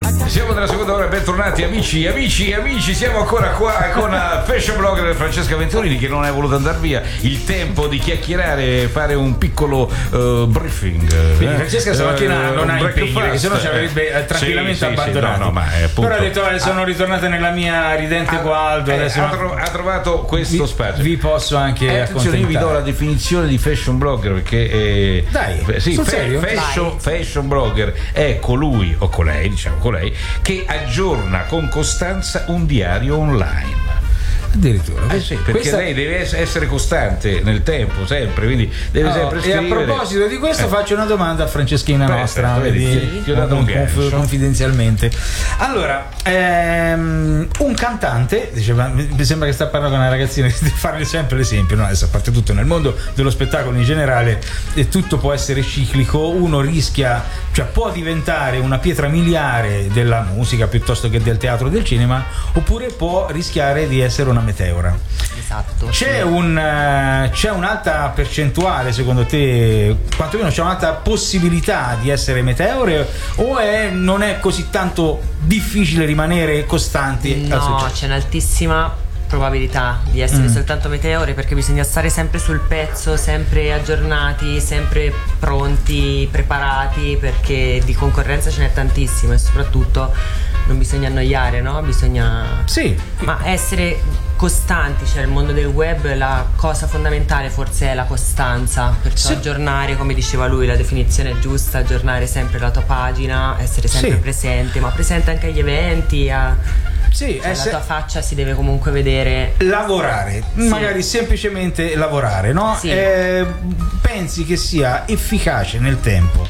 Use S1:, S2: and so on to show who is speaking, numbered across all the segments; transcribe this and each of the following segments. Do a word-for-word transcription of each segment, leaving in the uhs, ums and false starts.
S1: Siamo nella seconda ora, bentornati amici, amici, amici, siamo ancora qua con la fashion blogger Francesca Venturini che non è voluta andare via, il tempo di chiacchierare, fare un piccolo uh, briefing.
S2: Quindi Francesca stamattina uh, non ha impegni, perché sennò ci avrebbe eh, tranquillamente sì, abbandonato. Sì, sì, no, no, ma è appunto... Però ha detto, eh, sono ritornata nella mia ridente Gualdo.
S1: Eh,
S2: adesso
S1: ha, tro- ha trovato questo
S2: vi,
S1: spazio.
S2: Vi posso anche eh,
S1: attenzione, io vi do la definizione di fashion blogger perché eh,
S2: dai,
S1: sì,
S2: sul
S1: fa-
S2: serio?
S1: Fashion, fashion blogger è colui o colei, diciamo colei, che aggiorna con costanza un diario online.
S2: Addirittura,
S1: eh sì, perché
S2: questa...
S1: lei deve essere costante nel tempo, sempre, quindi deve oh, sempre scrivere.
S2: E a proposito di questo, eh. faccio una domanda a Franceschina
S1: Beh,
S2: nostra,
S1: vedi,
S2: vedi,
S1: ti ho dato un
S2: conf- confidenzialmente. Allora, ehm, un cantante, diceva, mi sembra che sta parlando con una ragazzina di farle sempre l'esempio, no? Adesso, a parte tutto, nel mondo dello spettacolo in generale eh, tutto può essere ciclico, uno rischia, cioè può diventare una pietra miliare della musica piuttosto che del teatro o del cinema, oppure può rischiare di essere una meteora.
S3: Esatto.
S2: C'è, un, uh, c'è un'alta percentuale, secondo te, quantomeno c'è un'alta possibilità di essere meteore, o è, non è così tanto difficile rimanere costanti?
S3: No, c'è un'altissima probabilità di essere mm. soltanto meteore, perché bisogna stare sempre sul pezzo, sempre aggiornati, sempre pronti, preparati, perché di concorrenza ce n'è tantissimo e soprattutto non bisogna annoiare, no? Bisogna
S2: sì.
S3: ma essere costanti, cioè il mondo del web, la cosa fondamentale forse è la costanza, perciò sì. aggiornare, come diceva lui, la definizione è giusta, aggiornare sempre la tua pagina, essere sempre sì. presente, ma presente anche agli eventi, a
S2: sì,
S3: cioè
S2: essere...
S3: la tua faccia si deve comunque vedere.
S2: Lavorare, sì. magari semplicemente lavorare, no?
S3: Sì.
S2: Eh, pensi che sia efficace nel tempo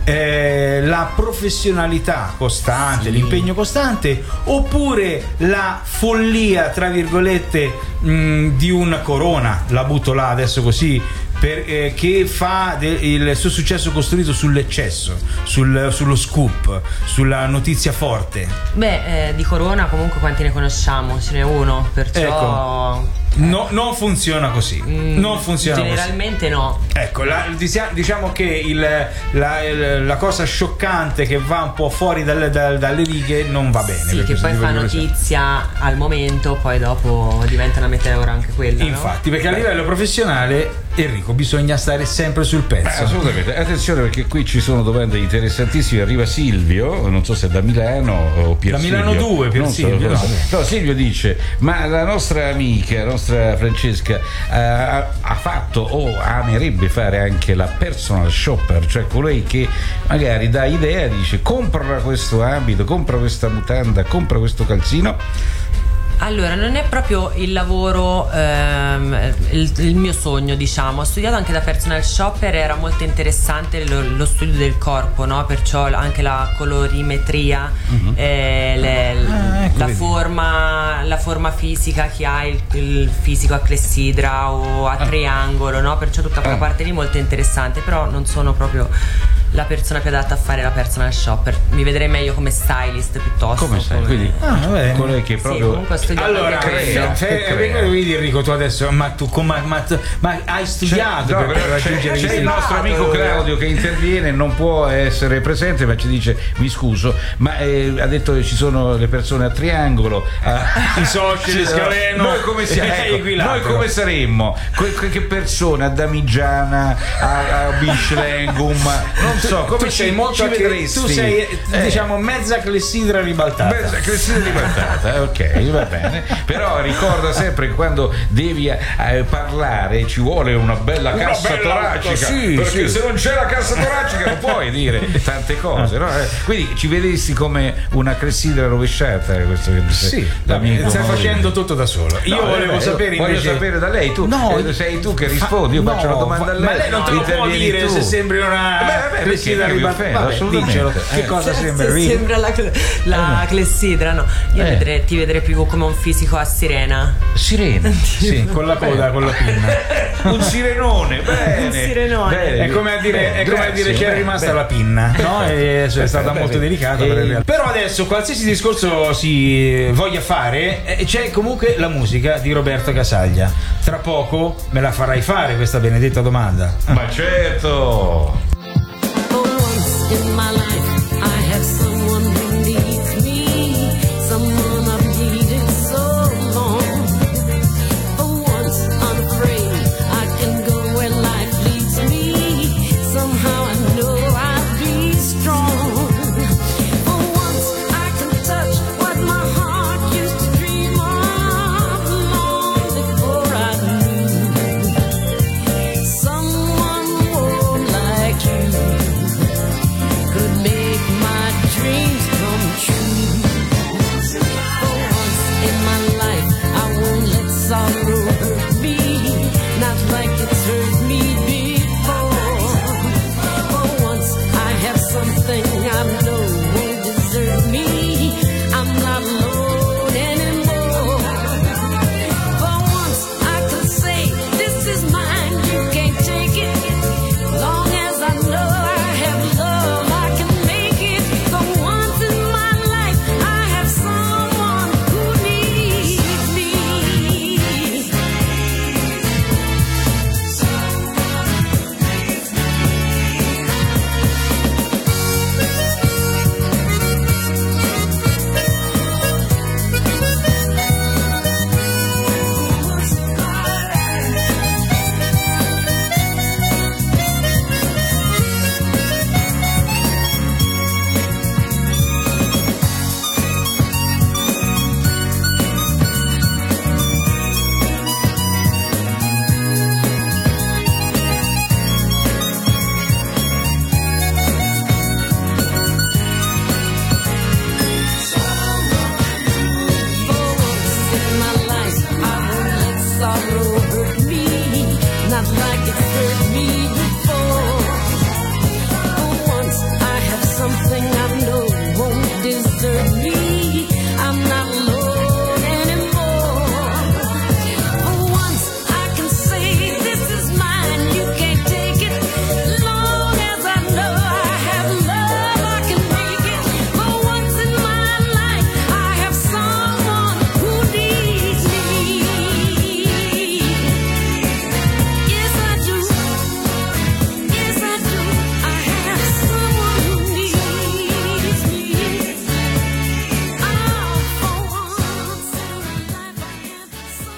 S2: eh, la professionalità costante, sì. l'impegno costante, oppure la follia, tra virgolette, mh, di una Corona, la butto là adesso così, per, eh, che fa de- il suo successo costruito sull'eccesso, sul, sullo scoop, sulla notizia forte?
S3: Beh, eh, di Corona comunque quanti ne conosciamo? Ce n'è uno, perciò
S2: ecco. No, non funziona così. Mm, non funziona
S3: generalmente
S2: così.
S3: no.
S2: Ecco, la, diciamo che il, la, la cosa scioccante che va un po' fuori dalle, dalle righe non va bene.
S3: Sì, che poi fa notizia al momento, poi dopo diventa una meteora anche quella.
S2: Infatti,
S3: no?
S2: perché a livello professionale, Enrico, bisogna stare sempre sul pezzo.
S1: Beh, assolutamente. Attenzione, perché qui ci sono domande interessantissime. Arriva Silvio, non so se è da Milano o Pier
S2: da
S1: Silvio.
S2: Milano due, Pier Silvio.
S1: So, no. no, Silvio dice: ma la nostra amica, la nostra Francesca uh, ha, ha fatto o amerebbe fare anche la personal shopper, cioè colei che magari dà idea, dice compra questo abito, compra questa mutanda, compra questo calzino.
S3: Allora, non è proprio il lavoro, ehm, il, il mio sogno, diciamo. Ho studiato anche da personal shopper, era molto interessante lo, lo studio del corpo, no? Perciò anche la colorimetria, uh-huh. eh, le, ah, ecco, la, forma, la forma fisica che ha il, il fisico a clessidra o a ah. triangolo, no? Perciò tutta quella ah. parte lì molto interessante, però non sono proprio la persona più adatta a fare la personal shopper. Mi vedrei meglio come stylist piuttosto.
S1: Come stai? Quindi
S2: ah,
S1: colei che proprio
S3: sì,
S2: allora crea, vedi Enrico, tu adesso ma tu ma, ma, ma hai studiato
S1: c'è,
S2: per
S1: no,
S2: raggiungere
S1: c'è, c'è il nostro amico Claudio che interviene, non può essere presente, ma ci dice: mi scuso, ma eh, ha detto che ci sono le persone a triangolo, a,
S2: i soci di Scaleno,
S1: noi come siamo, ecco, noi come saremmo, que, che persone a Damigiana, a, a Bischlengum, non so, come
S2: tu sei
S1: ci,
S2: molto
S1: ci vedresti?
S2: Tu sei
S1: eh.
S2: diciamo mezza clessidra ribaltata.
S1: Mezza clessidra ribaltata, ok, va bene. Però ricorda sempre che quando devi eh, parlare ci vuole una bella una cassa bella toracica, sì, perché sì. se non c'è la cassa toracica non puoi dire tante cose, no? Quindi ci vedessi come una clessidra rovesciata, questo che dice
S2: sì, stai facendo tutto da solo. Io no, volevo beh, sapere
S1: voglio
S2: invece... sapere
S1: da lei, tu
S2: no,
S1: eh, sei tu che rispondi, io
S2: no,
S1: faccio la domanda a lei.
S2: Ma lei non te lo può dire tu. Se sembri una
S1: beh, beh, clessidra ribaltata,
S2: assolutamente. Che
S1: eh.
S2: cosa
S3: se,
S2: sembra?
S3: Se sembra la, la eh. clessidra, no. Io eh. vedrei, ti vedrei più come un fisico a sirena.
S1: Sirena?
S2: Sì, con la coda, con la pinna.
S1: Un sirenone, bene.
S3: Un sirenone.
S2: Bene. È come a dire, bene, è come grazie, a dire che è rimasta bene. la pinna, no? E cioè, è stata bene, molto bene. delicata. E... Però adesso, qualsiasi discorso si voglia fare, c'è comunque la musica di Roberto Casaglia. Tra poco me la farai fare questa benedetta domanda.
S1: Ma certo!
S4: In my life, I have someone who needs true. For once in my life, I won't let sorrow hurt me, not like it's hurt me before. For once, I have something I know won't desert me. I'm not alone anymore. For once, I could say, this is mine, you can't take it. Long as I know I have love, I can make it. For once in my life, I have someone who needs me. Not like it's hurt me before. For once I have something I know won't desert me. I'm not alone anymore. For once I can say this is mine, you can't take it. Long as I know I have love, I can make it. For once in my life I have someone who needs me. Yes, I do. Yes, I do. I have someone who needs me. Oh, for once in my life I have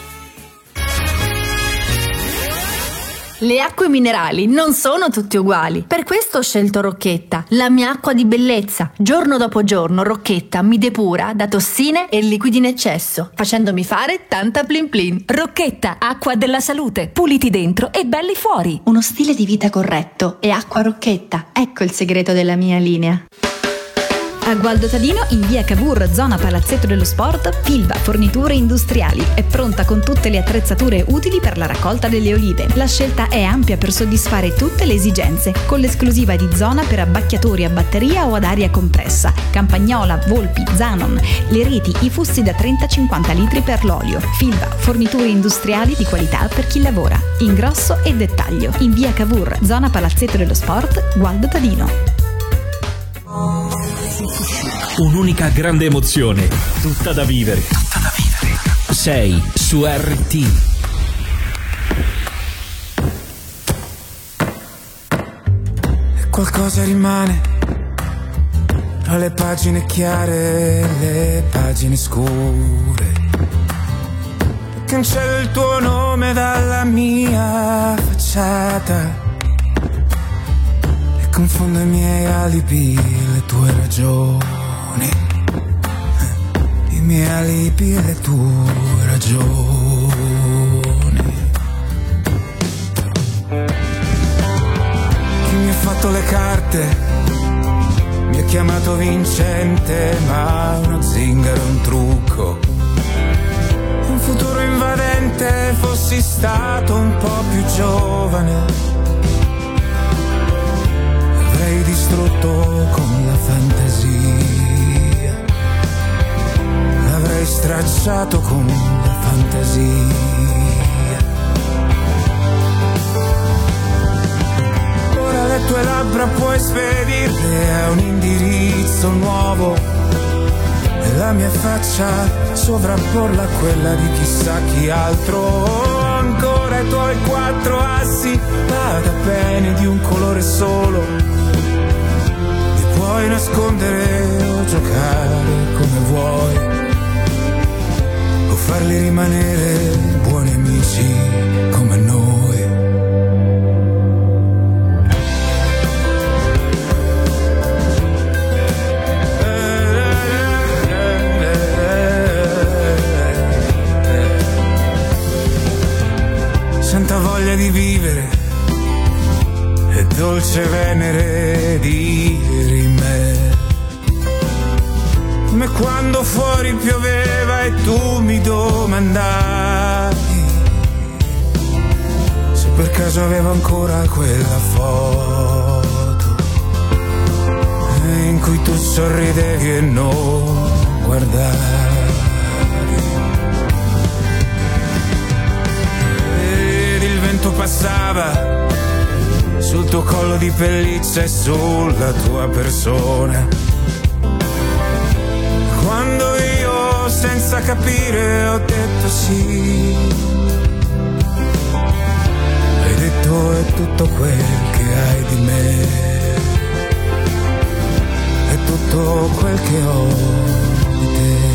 S4: someone.
S5: Le acque minerali non sono tutte uguali. Per questo ho scelto Rocchetta, la mia acqua di bellezza. Giorno dopo giorno Rocchetta mi depura da tossine e liquidi in eccesso, facendomi fare tanta plin plin.
S6: Rocchetta, acqua della salute, puliti dentro e belli fuori.
S5: Uno stile di vita corretto e acqua Rocchetta. Ecco il segreto della mia linea.
S6: A Gualdo Tadino, in via Cavour, zona Palazzetto dello Sport, Filva Forniture Industriali è pronta con tutte le attrezzature utili per la raccolta delle olive. La scelta è ampia per soddisfare tutte le esigenze, con l'esclusiva di zona per abbacchiatori a batteria o ad aria compressa, campagnola, volpi, zanon, le reti, i fussi da trenta cinquanta litri per l'olio. Filva Forniture Industriali di qualità per chi lavora. Ingrosso e dettaglio. In via Cavour, zona Palazzetto dello Sport, Gualdo Tadino.
S7: Un'unica grande emozione, tutta da vivere. Tutta da vivere. Sei su R T.
S8: E qualcosa rimane tra le pagine chiare e le pagine scure. Cancello il tuo nome dalla mia facciata. Confondo i miei alibi, le tue ragioni. I miei alibi e le tue ragioni. Chi mi ha fatto le carte mi ha chiamato vincente, ma uno zingaro è un trucco. Un futuro invadente, fossi stato un po' più giovane. Avrei distrutto con la fantasia, l'avrei stracciato con la fantasia. Ora le tue labbra puoi spedirle a un indirizzo nuovo e la mia faccia sovrapporla a quella di chissà chi altro. Ancora i tuoi quattro assi, vada bene di un colore solo. Puoi nascondere o giocare come vuoi, o farli rimanere buoni amici come noi. Santa voglia di vivere e dolce venere di rimè. come quando fuori pioveva e tu mi domandavi se per caso avevo ancora quella foto in cui tu sorridevi e non guardavi. Ed il vento passava sul tuo collo di pelliccia e sulla tua persona. Quando io senza capire ho detto sì, hai detto è tutto quel che hai di me, è tutto quel che ho di te.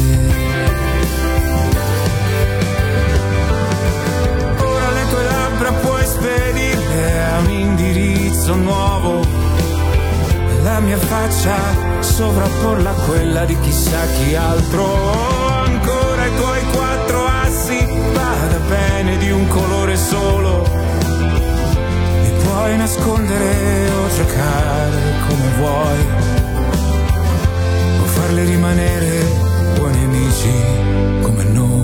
S8: Ora le tue labbra puoi spedirle a un indirizzo nuovo, la mia faccia sovrapporla a quella di chissà chi altro. Ancora i tuoi quattro assi, vada bene di un colore solo, li puoi nascondere o giocare come vuoi, o farli rimanere buoni amici come noi.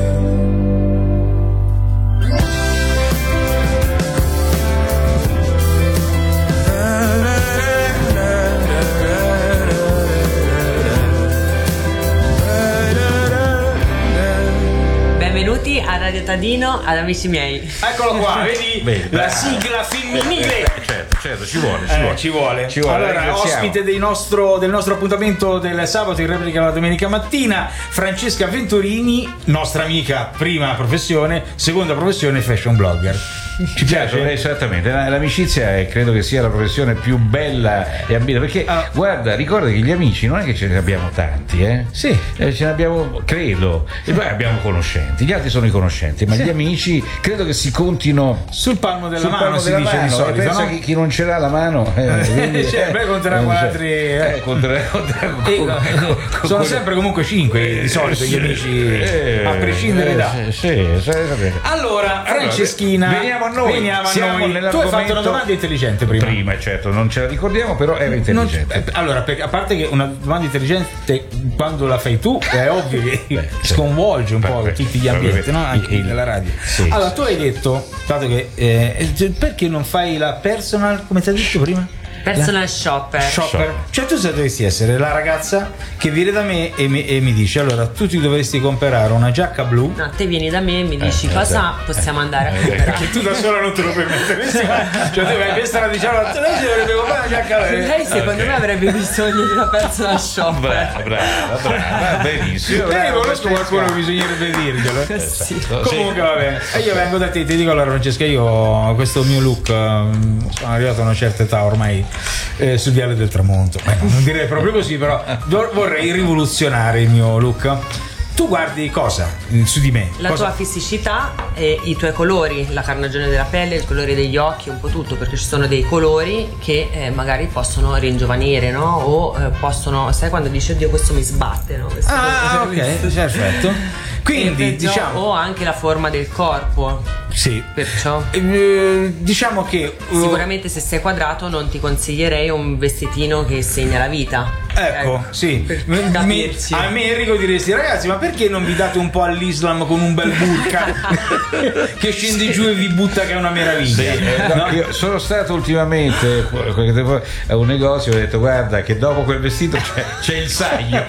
S3: Benvenuti a Radio Tadino, ad amici miei.
S2: Eccolo qua, vedi,
S1: Vedi,
S2: la
S1: bravo.
S2: sigla femminile.
S1: Eh, certo, certo, ci vuole, ci
S2: Eh,
S1: vuole.
S2: ci vuole.
S1: Ci vuole,
S2: Allora,
S1: ringraziamo.
S2: ospite dei nostro, del nostro appuntamento del sabato in replica la domenica mattina, Francesca Venturini, nostra amica, prima professione, seconda professione fashion blogger. Ci
S1: Certo,
S2: piace?
S1: esattamente, La- l'amicizia è, credo che sia la professione più bella e ambita, perché
S2: Ah.
S1: guarda, ricorda che gli amici non è che ce ne abbiamo tanti, eh?
S2: Sì.
S1: Eh, ce ne abbiamo, credo, e poi abbiamo conoscenti, gli altri sono i conoscenti, ma
S2: Sì.
S1: gli amici credo che si contino
S2: Sul palmo della
S1: sul
S2: mano
S1: palmo
S2: si
S1: della
S2: dice
S1: mano,
S2: di
S1: e
S2: solito,
S1: pensa
S2: no?
S1: che chi non ce l'ha la mano eh, quindi,
S2: Cioè, beh, conterà con
S1: eh,
S2: altri, eh.
S1: eh, conterà- conterà con-
S2: E,
S1: con-
S2: no,
S1: con-
S2: sono
S1: con-
S2: sempre comunque cinque di solito gli amici,
S1: eh,
S2: a prescindere
S1: eh,
S2: da.
S1: sì, sì, sì, sì.
S2: Allora, Franceschina,
S1: veniamo a noi.
S2: veniamo a
S1: Siamo
S2: noi. Tu hai
S1: nell'argomento-
S2: fatto una domanda intelligente prima.
S1: Prima, certo, non ce la ricordiamo, però era
S2: Non-
S1: intelligente.
S2: eh, allora, perché, a parte che una domanda intelligente quando la fai tu è ovvio che
S1: Beh,
S2: sconvolge un po'
S1: Beh,
S2: tutti gli
S1: beh,
S2: ambienti,
S1: beh,
S2: no? Anche
S1: il-
S2: nella radio.
S1: sì,
S2: allora,
S1: sì.
S2: tu hai detto, dato che eh, perché non fai la personal, come ti hai detto prima?
S3: Personal shopper.
S2: Shopper. Cioè tu dovresti essere la ragazza che viene da me e mi, e mi dice allora tu ti dovresti comprare una giacca blu.
S3: No, te vieni da me e mi dici
S1: Eh,
S3: cosa
S1: eh,
S3: possiamo andare a
S1: eh,
S3: comprare.
S2: Che tu da sola non te lo permetteresti mai. Cioè tu vai a questa la diciamo lei si dovrebbe comprare una giacca blu.
S3: Lei secondo
S1: Ok.
S3: me avrebbe bisogno di una personal shopper.
S1: Brava, brava, brava, benissimo.
S2: Io ne
S1: brava,
S2: conosco qualcuno che
S1: Francesca.
S2: bisognerebbe dirglielo. eh.
S3: Sì.
S2: Comunque va bene. E io vengo da te, ti dico allora Francesca, io questo mio look ehm, sono arrivato a una certa età ormai eh, sul viale del tramonto. Beh, non direi proprio così, però do- vorrei rivoluzionare il mio look. Tu guardi cosa mm, su di me?
S3: La
S2: Cosa-
S3: tua fisicità e i tuoi colori, la carnagione della pelle, il colore degli occhi, un po' tutto, perché ci sono dei colori che eh, magari possono ringiovanire, no? O eh, possono, sai quando dici oddio questo mi sbatte, no? Questo
S2: Ah,
S3: colore mi
S2: ok, perfetto. Quindi
S3: E perciò-
S2: diciamo
S3: o anche la forma del corpo,
S2: sì.
S3: perciò
S2: Eh, diciamo che eh,
S3: sicuramente se sei quadrato non ti consiglierei un vestitino che segna la vita.
S2: Ecco, sì.
S3: per
S2: Mi-
S3: capirci.
S2: a me Enrico diresti ragazzi ma perché non vi date un po' all'Islam con un bel burka che scende giù e vi butta che è una meraviglia.
S1: Sì, eh, no,
S2: No?
S1: io sono stato ultimamente qualche tempo fa a un negozio e ho detto guarda che dopo quel vestito c'è, c'è il saglio.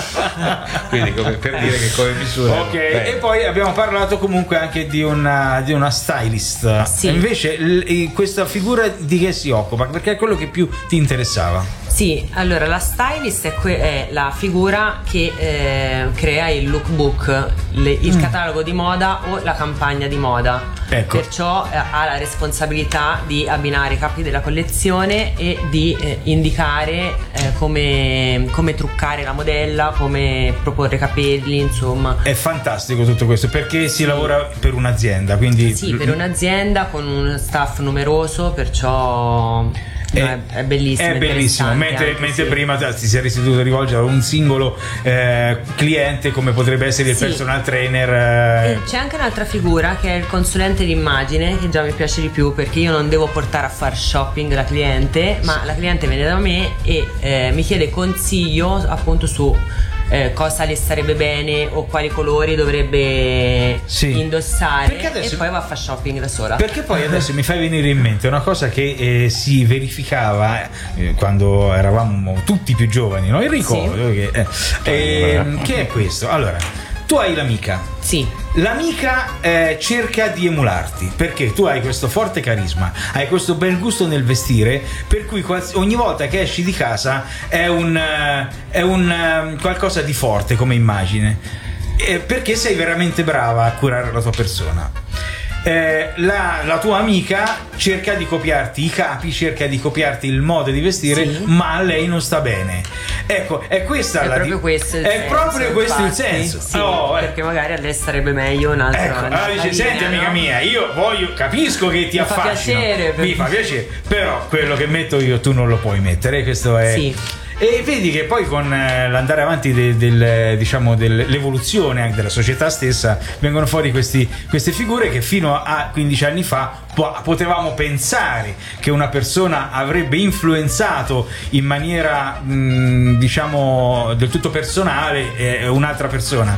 S1: Quindi come, per dire che come misura
S2: Ok,
S1: beh,
S2: e poi abbiamo parlato comunque anche di una, di una stylist.
S3: Sì.
S2: Invece l- questa figura di che si occupa? Perché è quello che più ti interessava.
S3: Sì, allora la stylist è, que- è la figura che eh, crea il lookbook, le- il catalogo di moda o la campagna di moda.
S2: Ecco.
S3: Perciò eh, ha la responsabilità di abbinare i capi della collezione e di eh, indicare eh, come, come truccare la modella, come proporre capelli, insomma.
S2: È fantastico tutto questo perché si lavora per un'azienda, quindi
S3: Sì, per un'azienda con un staff numeroso, perciò No, è, è bellissimo.
S2: È bellissimo, mentre,
S3: anche,
S2: mentre
S3: sì.
S2: prima ti sei dovuto rivolgere a un singolo eh, cliente come potrebbe essere il
S3: Sì.
S2: personal trainer. eh.
S3: E c'è anche un'altra figura che è il consulente d'immagine, che già mi piace di più, perché io non devo portare a fare shopping la cliente, ma la cliente viene da me e eh, mi chiede consiglio appunto su eh, cosa le starebbe bene o quali colori dovrebbe
S2: Sì.
S3: indossare,
S2: Perché adesso-
S3: e poi va a fare shopping da sola.
S2: Perché poi adesso mi fai venire in mente una cosa che eh, si verificava eh, quando eravamo tutti più giovani, no? Il ricordo che, eh, ehm, che è questo. Allora, tu hai l'amica.
S3: Sì.
S2: L'amica eh, cerca di emularti perché tu hai questo forte carisma, hai questo bel gusto nel vestire, per cui quals- ogni volta che esci di casa è un, eh, è un eh, qualcosa di forte come immagine, eh, perché sei veramente brava a curare la tua persona. Eh, la, la tua amica cerca di copiarti i capi, cerca di copiarti il modo di vestire,
S3: Sì.
S2: ma a lei non sta bene. Ecco, è questa
S3: È
S2: la
S3: proprio
S2: di-
S3: questo il
S2: è
S3: senso,
S2: proprio questo il
S3: infatti.
S2: senso.
S3: Sì,
S2: Oh, eh.
S3: perché magari a lei starebbe meglio un'altra.
S2: Ecco, allora
S3: un'altra
S2: dice, senti
S3: linea,
S2: amica
S3: no?
S2: mia, io voglio, capisco che ti
S3: Mi fa
S2: affascino,
S3: piacere,
S2: mi
S3: perché-
S2: fa piacere, però quello che metto io tu non lo puoi mettere, questo è...
S3: Sì.
S2: E vedi che poi con eh, l'andare avanti de- del, diciamo, dell'evoluzione anche della società stessa vengono fuori questi, queste figure che fino a quindici anni fa po- potevamo pensare che una persona avrebbe influenzato in maniera mh, diciamo del tutto personale eh, un'altra persona,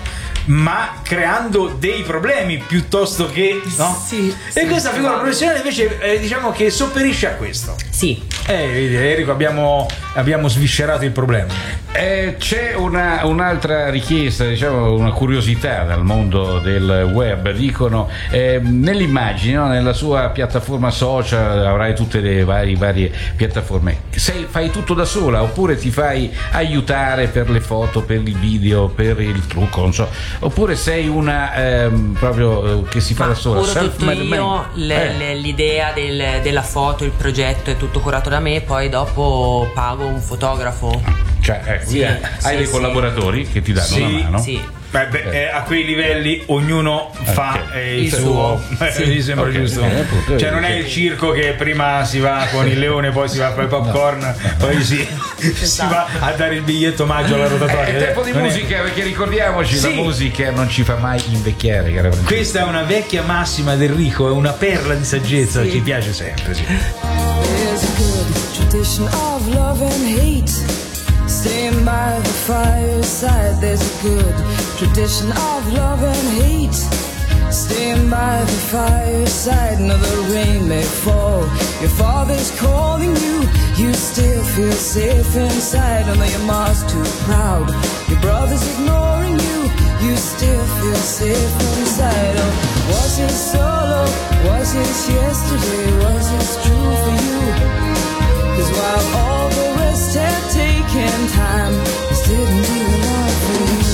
S2: ma creando dei problemi piuttosto che no?
S3: Sì,
S2: E
S3: sì,
S2: questa figura
S3: sì.
S2: professionale invece eh, diciamo che sopperisce a questo.
S3: Sì.
S2: Eh, vedi, Enrico, abbiamo, abbiamo sviscerato il problema.
S1: Eh, c'è una, un'altra richiesta, diciamo una curiosità dal mondo del web. Dicono eh, nell'immagine, no? Nella sua piattaforma social avrai tutte le varie, varie piattaforme. Sei, fai tutto da sola oppure ti fai aiutare per le foto, per il video, per il trucco, non so, oppure sei una ehm, proprio eh, che si fa
S3: Ma
S1: da sola?
S3: curo tutto
S1: Self-made
S3: io,
S1: man.
S3: le-
S1: Eh.
S3: le- l'idea del- della foto, il progetto è tutto curato da me, poi dopo pago un fotografo.
S1: Cioè, ecco,
S3: Sì,
S1: hai
S3: sì,
S1: dei
S3: sì.
S1: collaboratori che ti danno
S2: Sì,
S1: una mano.
S3: Sì.
S2: Beh, beh, eh, a quei livelli ognuno fa
S1: Ok.
S2: eh, il
S3: Il
S2: suo,
S3: suo.
S2: Eh, mi sembra
S1: Ok,
S2: giusto.
S1: eh, appunto,
S2: Cioè, non è il circo che prima si va con il leone, poi si va per il popcorn, poi si, si va a dare il biglietto maggio alla rotatoria.
S1: È tempo di
S2: Non è-
S1: musica, perché ricordiamoci,
S2: Sì.
S1: la musica non ci fa mai invecchiare, cara Francesca.
S2: Questa è una vecchia massima del Enrico, è una perla di saggezza, ci piace sempre. Sì.
S8: There's a good tradition of love and hate. Staying by the fireside. There's a good tradition of love and hate. Staying by the fireside. Now the rain may fall. Your father's calling you. You still feel safe inside. Although your mom's too proud. Your brother's ignoring you. You still feel safe inside. Oh, was it solo? Was it yesterday? Was it true for you? 'Cause while all the rest had taken time, this didn't do enough for you.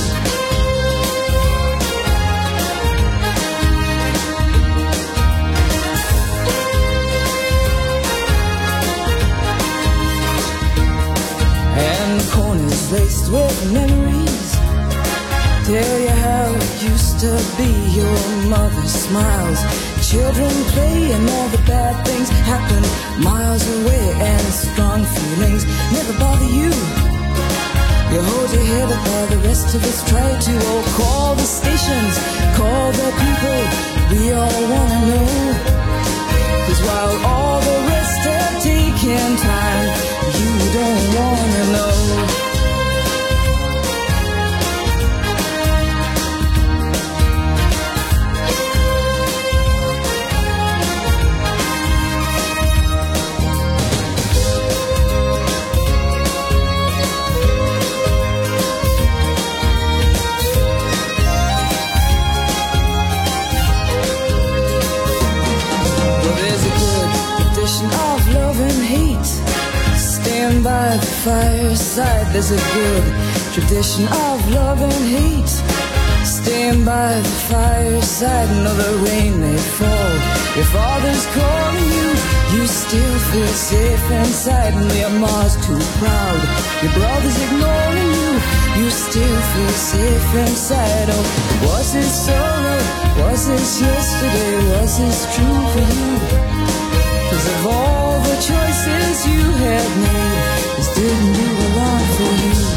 S8: And corners laced with memories tell you how it used to be. Your mother smiles, children play, and all the bad things happen miles away. And strong feelings never bother you. You hold your head up while the rest of us try to. Oh, call the stations, call the people, we all wanna know. 'Cause while all the rest have taken time, you don't wanna know. Well, there's a good tradition of love and hate. Stand by the fireside. There's a good tradition of love and hate. Stand by the fireside. No, the rain may fall. Your father's calling you. You still feel safe inside. And your mom's too proud. Your brother's ignoring you. You still feel safe inside. Oh, was it solo? Was this yesterday? Was this true for you? 'Cause of all the choices
S4: choices you have made just didn't do a lot for you.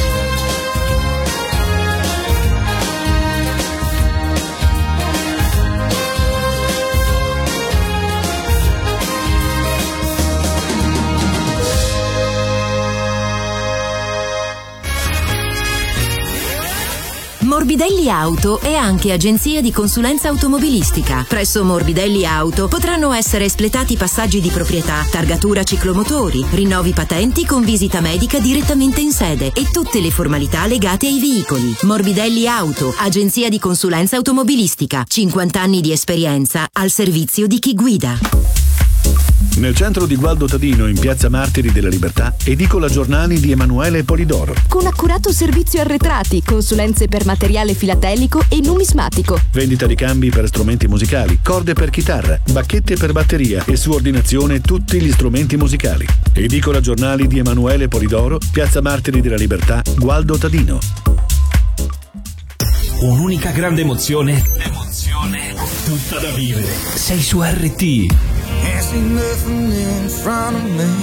S9: Morbidelli Auto è anche agenzia di consulenza automobilistica. Presso Morbidelli Auto potranno essere espletati passaggi di proprietà, targatura ciclomotori, rinnovi patenti con visita medica direttamente in sede e tutte le formalità legate ai veicoli. Morbidelli Auto, agenzia di consulenza automobilistica. cinquanta anni di esperienza al servizio di chi guida.
S10: Nel centro di Gualdo Tadino, in piazza Martiri della Libertà, edicola giornali di Emanuele Polidoro.
S11: Con accurato servizio arretrati, consulenze per materiale filatelico e numismatico.
S10: Vendita di cambi per strumenti musicali, corde per chitarra, bacchette per batteria e su ordinazione tutti gli strumenti musicali. Edicola giornali di Emanuele Polidoro, piazza Martiri della Libertà, Gualdo Tadino.
S7: Un'unica grande emozione. Emozione tutta da vivere. Sei su R T.
S8: Can't see nothing in front of me.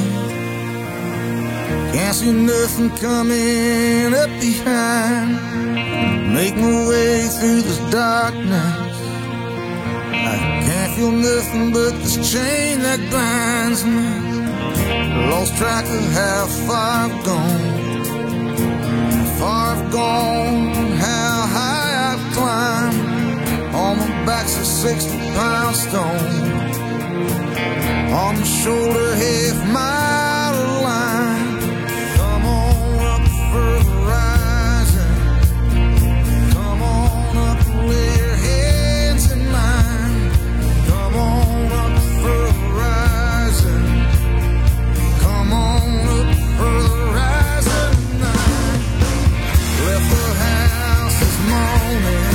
S8: Can't see nothing coming up behind. Make my way through this darkness. I can't feel nothing but this chain that binds me. Lost track of how far I've gone. How far I've gone, how high I've climbed. On my back's a sixty pound stone. On my shoulder, half mile line. Come on up for the rising. Come on up, lay your hands in mine. Come on up for the rising. Come on up for the rising tonight. Left the house this morning.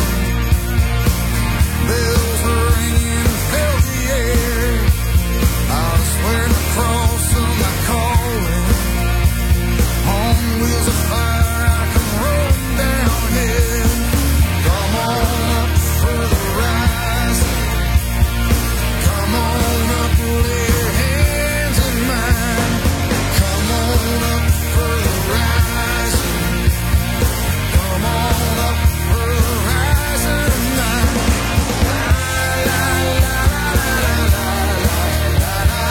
S8: Bells were ringing, filled the air. Swear to cross on my calling. On wheels of fire, I come rolling down here. Come on up for the rising. Come on up, lay your hands in mine. Come on up for the rising. Come on up for the rising tonight. La la la la la la.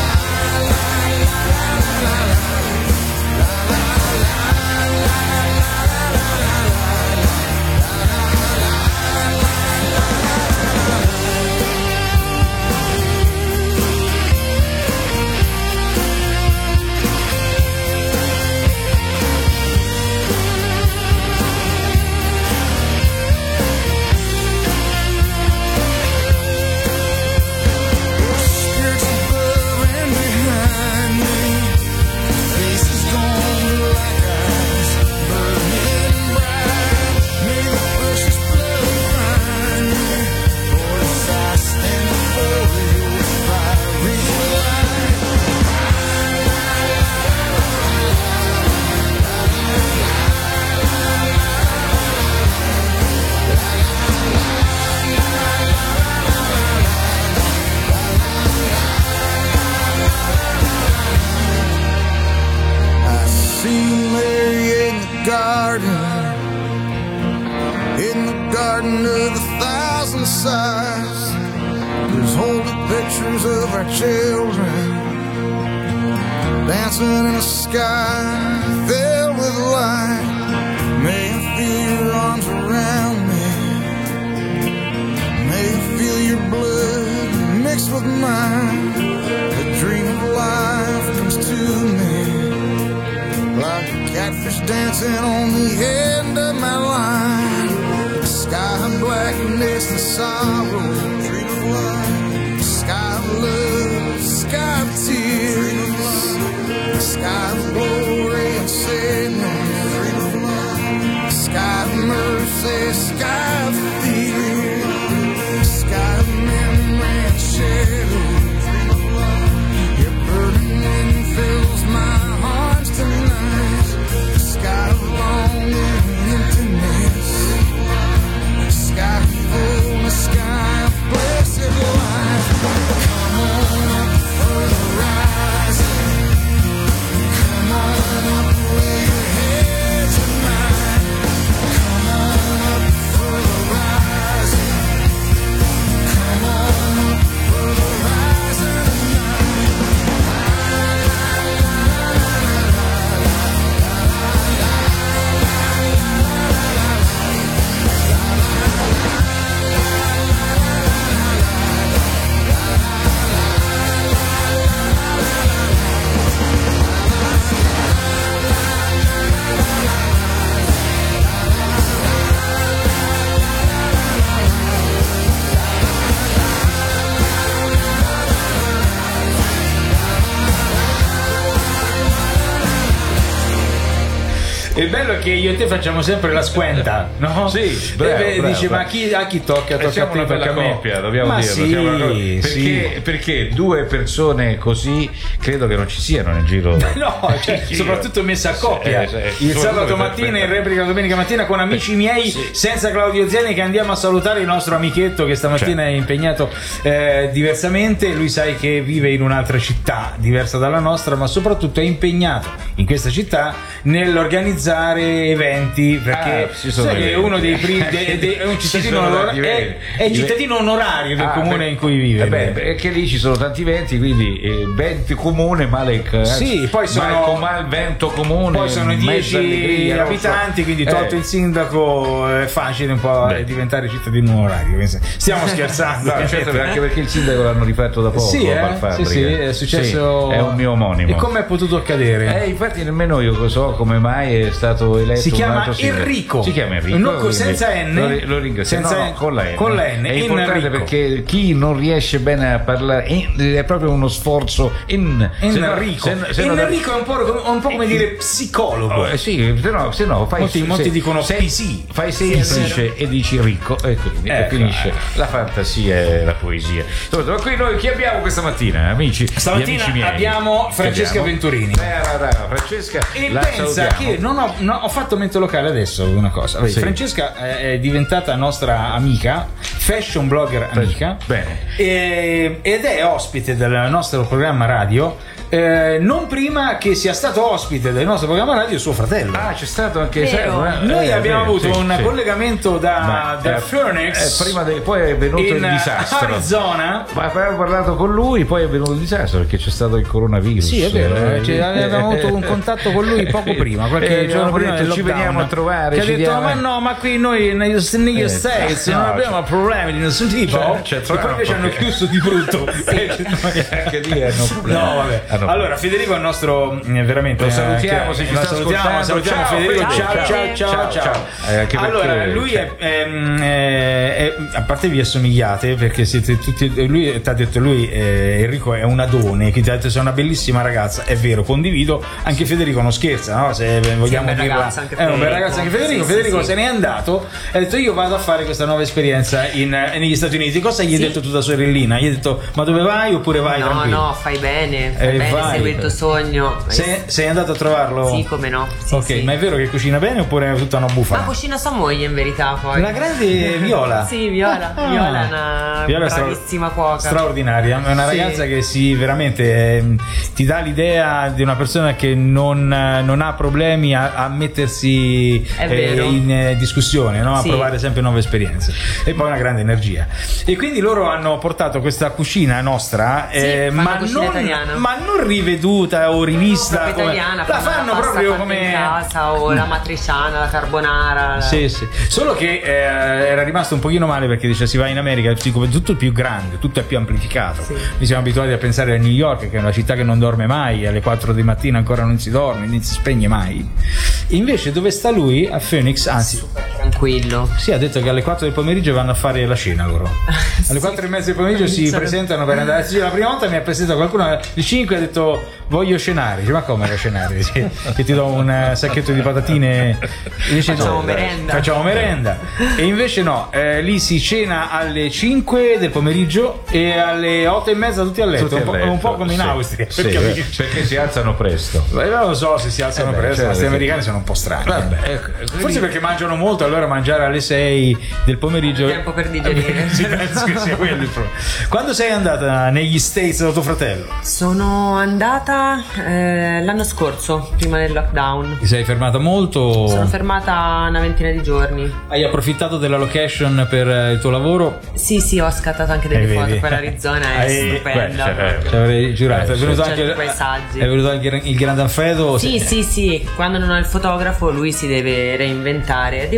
S8: In the garden of a thousand sighs, there's holy pictures of our children dancing in a sky filled with light. May I feel your arms around me. May I feel your blood mixed with mine. The dream of life comes to me like a catfish dancing on the end of my line. Sky black and it's the sorrow, dream of love. Sky of love, sky of tears. Sky of glory and sadness, dream of love. Sky of mercy, sky of fear. Sky of memory and shadow, dream of love. Your burning wind fills my arms tonight. The sky of longing and emptiness. Sky full, the sky of blessed life. Come on up for the rising.
S2: bello è che io e te facciamo sempre la squenta, no?
S1: Sì, bravo,
S2: e
S1: bravo,
S2: dice
S1: bravo.
S2: ma chi, a chi tocca? Tocca
S1: Eh, siamo
S2: a te,
S1: una bella
S2: tocca a me.
S1: coppia, dobbiamo
S2: ma
S1: dirlo.
S2: sì,
S1: siamo una coppia. Perché,
S2: sì.
S1: perché due persone così credo che non ci siano nel giro.
S2: No, cioè, soprattutto messa a coppia.
S1: Sì, eh, sì.
S2: Il sabato
S1: Soprattutto
S2: mattina
S1: per-
S2: in replica domenica mattina con amici miei,
S1: Sì.
S2: senza Claudio Ziani, che andiamo a salutare il nostro amichetto che stamattina è impegnato eh, diversamente. Lui sai che vive in un'altra città diversa dalla nostra, ma soprattutto è impegnato in questa città nell'organizzare eventi, perché
S1: Ah, ci sono
S2: sai che è
S1: eventi.
S2: uno dei primi de- de- è un
S1: Ci
S2: cittadino
S1: sono
S2: onora-
S1: tanti
S2: è,
S1: eventi.
S2: è il cittadino onorario del
S1: Ah,
S2: comune
S1: beh,
S2: in cui vive.
S1: eh beh, perché lì ci sono tanti venti, quindi eh, venti comune, Malek. eh,
S2: Sì, poi sono-
S1: Malco, mal, vento comune.
S2: Poi sono
S1: mezza
S2: dieci
S1: allegria, non so.
S2: abitanti, quindi tolto
S1: Eh.
S2: il sindaco è facile un po'
S1: Beh.
S2: diventare cittadino onorario. Stiamo scherzando.
S1: No, certo, anche perché il sindaco l'hanno rifatto da poco.
S2: Sì, eh?
S1: Malfabbrica.
S2: sì, sì, è successo.
S1: Sì, è un mio omonimo.
S2: E come è potuto accadere?
S1: Eh, infatti nemmeno io so come mai è stato eletto
S2: Si
S1: un
S2: chiama
S1: altro sindaco.
S2: Enrico.
S1: Si chiama Enrico.
S2: Non con-
S1: quindi
S2: senza N?
S1: Lo, ri- lo ringrazio.
S2: Senza
S1: No, no,
S2: N.
S1: con la N.
S2: Con la N,
S1: È importante
S2: Enrico.
S1: perché chi non riesce bene a parlare in- è proprio uno sforzo in
S2: Enrico.
S1: se no- se no-
S2: Enrico è un po', un po' come dire psicologo.
S1: Oh, eh sì, se no, se no fai
S2: Molti- molti
S1: se-
S2: dicono
S1: se-
S2: P C.
S1: fai sei e dice e dici ricco e quindi e
S2: Ecco,
S1: finisce
S2: ecco.
S1: la fantasia e la poesia. Insomma, ma qui noi chi abbiamo questa mattina, amici?
S2: Stamattina
S1: Gli amici miei.
S2: abbiamo
S1: Chi
S2: Francesca
S1: abbiamo?
S2: Venturini.
S1: Brava, brava, Francesca.
S2: E
S1: la
S2: pensa
S1: salutiamo.
S2: che non ho, no, ho fatto mente locale adesso una cosa. Vedi,
S1: Sì.
S2: Francesca è, è diventata nostra amica, fashion blogger amica.
S1: Bene.
S2: E- ed è ospite del nostro programma radio. Eh, non prima che sia stato ospite del nostro programma radio suo fratello.
S1: Ah, c'è stato anche
S3: Vero.
S1: sai, eh,
S2: Noi
S1: eh,
S2: abbiamo
S1: vero,
S2: avuto
S1: sì,
S2: un
S1: sì.
S2: collegamento da,
S1: Ma,
S2: da
S1: eh,
S2: Phoenix
S1: eh, prima de- poi è venuto
S2: in
S1: il disastro.
S2: Arizona.
S1: Ma abbiamo parlato con lui, poi è venuto il disastro perché c'è stato il coronavirus.
S2: Sì, è vero,
S1: Eh,
S2: cioè, avevamo avuto un contatto con lui poco prima, qualche
S1: Eh,
S2: giorno
S1: abbiamo
S2: prima
S1: detto,
S2: del
S1: ci
S2: lockdown,
S1: veniamo a trovare,
S2: che ha
S1: ci
S2: detto
S1: diamo-
S2: ma no, ma qui noi negli, negli
S1: Eh,
S2: States
S1: no,
S2: non abbiamo
S1: cioè-
S2: problemi di nessun tipo.
S1: Cioè, c'è
S2: e poi
S1: Trump
S2: invece hanno
S1: che-
S2: chiuso di brutto.
S1: Anche lì hanno problemi.
S2: No, vabbè.
S1: Hanno
S2: Allora, Federico è il nostro eh, veramente
S1: Lo
S2: eh,
S1: salutiamo,
S2: che-
S1: se ci
S2: lo
S1: sta
S2: salutiamo,
S1: ascoltando.
S2: salutiamo
S1: Ciao,
S2: Federico.
S1: Federico.
S2: Ciao, ciao, ciao,
S1: Ciao,
S2: ciao.
S1: ciao. Eh, anche
S2: Allora,
S1: perché-
S2: lui
S1: cioè-
S2: è, ehm, eh, è- a parte vi assomigliate perché siete tutti lui ti ha detto lui eh, Enrico è un adone, che ti ha detto sei una bellissima ragazza, è vero, condivido, anche Federico non scherza, no? Se vogliamo
S3: un bel
S2: dirla,
S3: ragazzo anche
S2: è un bel
S3: Federico.
S2: ragazzo anche Federico.
S3: Sì,
S2: Federico
S3: sì,
S2: se
S3: sì.
S2: n'è andato e ha detto io vado a fare questa nuova esperienza in, eh, negli Stati Uniti. Cosa gli hai
S3: Sì.
S2: detto tu da sorellina? Gli hai detto ma dove vai oppure vai
S3: No,
S2: tranquillo?
S3: no, fai bene, fai
S2: Eh,
S3: bene,
S2: vai.
S3: segui il tuo sogno.
S2: Sei, sei andato a trovarlo?
S3: Sì, come no. Sì,
S2: ok,
S3: sì.
S2: ma è vero che cucina bene oppure è tutta una
S3: Ma
S2: bufala?
S3: cucina sua moglie in verità poi.
S2: La grande Viola.
S3: Sì, Viola.
S2: Ah.
S3: Viola è una
S2: Viola è stra-
S3: bravissima cuoca.
S2: straordinaria, è una
S3: Sì.
S2: ragazza che si veramente ehm, ti dà l'idea di una persona che non, eh, non ha problemi a, a mettersi
S3: È
S2: eh,
S3: vero.
S2: in eh, discussione, no? A
S3: Sì.
S2: provare sempre nuove esperienze e poi una grande energia. E quindi loro hanno portato questa cucina nostra,
S3: Sì,
S2: eh,
S3: fanno
S2: ma,
S3: cucina
S2: non,
S3: italiana.
S2: ma non riveduta o rivista,
S3: Proprio
S2: come-
S3: italiana,
S2: la fanno
S3: la pasta
S2: proprio
S3: fatta
S2: come
S3: in casa o la matriciana, la carbonara. la-
S2: Sì, sì. Solo che eh, era rimasto un pochino male perché dice si va in America, siccome tutto è più grande, tutto è più amplificato.
S3: Sì.
S2: Noi siamo abituati a pensare a New York, che è una città che non dorme mai, alle quattro di mattina ancora non si dorme, non si spegne mai. Invece dove sta lui? A Phoenix, anzi,
S3: Super tranquillo.
S2: sì, ha detto che alle quattro del pomeriggio vanno a fare la cena loro. Alle quattro e mezza del pomeriggio si
S3: Iniziano.
S2: presentano per andare. Sì, la prima volta mi ha presentato qualcuno alle cinque e ha detto voglio cenare. Dice, ma come da cenare? Dice, che ti do un eh, sacchetto di patatine. E dice,
S3: Facciamo
S2: no,
S3: merenda.
S2: Facciamo merenda. E invece no, eh, lì si cena alle cinque del pomeriggio e alle otto e mezza tutti a letto.
S1: Tutti a
S2: un, po',
S1: letto,
S2: un po' come in
S1: sì.
S2: Austria.
S1: Sì,
S2: per capire.
S1: perché si alzano presto.
S2: Beh, non lo so se si alzano
S1: Eh beh,
S2: presto, ma
S1: certo
S2: questi
S1: che-
S2: americani sono un po' strani.
S1: Vabbè,
S2: eh.
S1: ecco, quindi-
S2: Forse perché mangiano molto, allora mangiare alle sei del pomeriggio.
S3: Tempo per digerire.
S2: Sì, penso che sia quello il problema. Quando sei andata negli States da tuo fratello?
S3: Sono andata eh, l'anno scorso, prima del lockdown.
S2: Ti sei fermata molto?
S3: Sono fermata una ventina di giorni.
S2: Hai approfittato della location per eh, il tuo lavoro?
S3: Sì, sì, ho scattato anche delle
S2: Eh,
S3: foto.
S2: vedi.
S3: Poi l'Arizona è
S2: Hai-
S3: stupenda.
S1: beh, cioè,
S2: Ci avrei giurato.
S1: Eh,
S2: è venuto
S3: sì,
S2: anche
S3: certi paesaggi.
S2: È venuto anche il Gran Danfredo?
S3: Sì, sì, sì, quando non ho il fotografo lui si deve reinventare. È diventato anche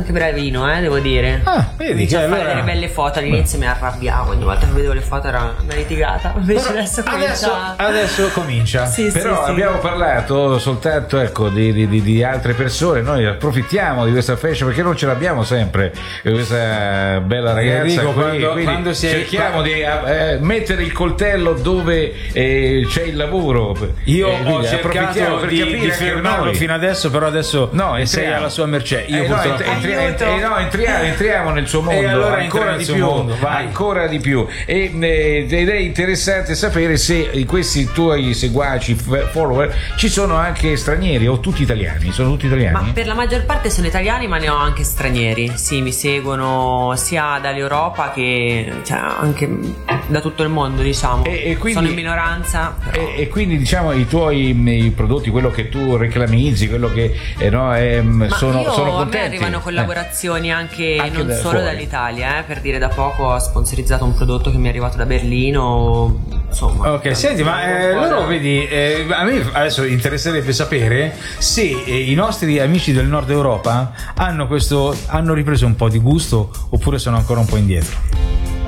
S3: anche bravino, eh, devo dire.
S2: Ah, vedi
S3: Inizia
S2: che
S3: a fare
S2: allora...
S3: delle belle foto. All'inizio mi arrabbiavo, ogni volta che vedevo le foto era una litigata. Invece
S2: Però
S3: adesso
S2: adesso,
S3: comincia.
S2: adesso comincia.
S3: Sì,
S1: Però
S3: sì, sì.
S1: abbiamo parlato soltanto, ecco, di, di- di- di altre persone. Noi approfittiamo di questa fashion perché non ce l'abbiamo sempre questa bella ragazza
S2: Enrico,
S1: qui,
S2: quando-
S1: quindi
S2: quando si è-
S1: cerchiamo di eh, mettere il coltello dove eh, c'è il lavoro.
S2: Io
S1: Eh,
S2: ho
S1: quindi approfittiamo
S2: cercato
S1: per
S2: di,
S1: capire
S2: di
S1: anche
S2: fermarlo
S1: noi.
S2: fino adesso, però adesso
S1: No,
S2: sei
S1: entriamo.
S2: alla sua mercé. Io
S1: Eh, no,
S2: purtroppo...
S1: ent- entri- ent- eh, no, entriamo, entriamo nel suo mondo,
S2: E allora
S1: ancora
S2: entra nel
S1: di
S2: suo
S1: più,
S2: mondo, vai.
S1: ancora di più. E, eh, ed è interessante sapere se questi tuoi seguaci, f- follower, ci sono anche stranieri o tutti italiani? Sono tutti italiani?
S3: Ma per la maggior parte sono italiani, ma ne ho anche stranieri. Sì, mi seguono sia dall'Europa che cioè, anche da tutto il mondo, diciamo.
S1: E- e quindi-
S3: sono in minoranza. Però.
S1: E, e quindi diciamo i tuoi mh, i prodotti, quello che tu reclamizzi, quello che eh, no, ehm,
S3: Ma
S1: sono,
S3: io,
S1: sono
S3: a me
S1: contenti.
S3: arrivano collaborazioni anche,
S1: Anche
S3: non
S1: da
S3: solo
S1: fuori.
S3: dall'Italia, eh, per dire da poco ho sponsorizzato un prodotto che mi è arrivato da Berlino, insomma.
S2: Ok, senti, ma eh, loro vedi, eh, a me adesso interesserebbe sapere se eh, i nostri amici del nord Europa hanno questo, hanno ripreso un po' di gusto oppure sono ancora un po' indietro.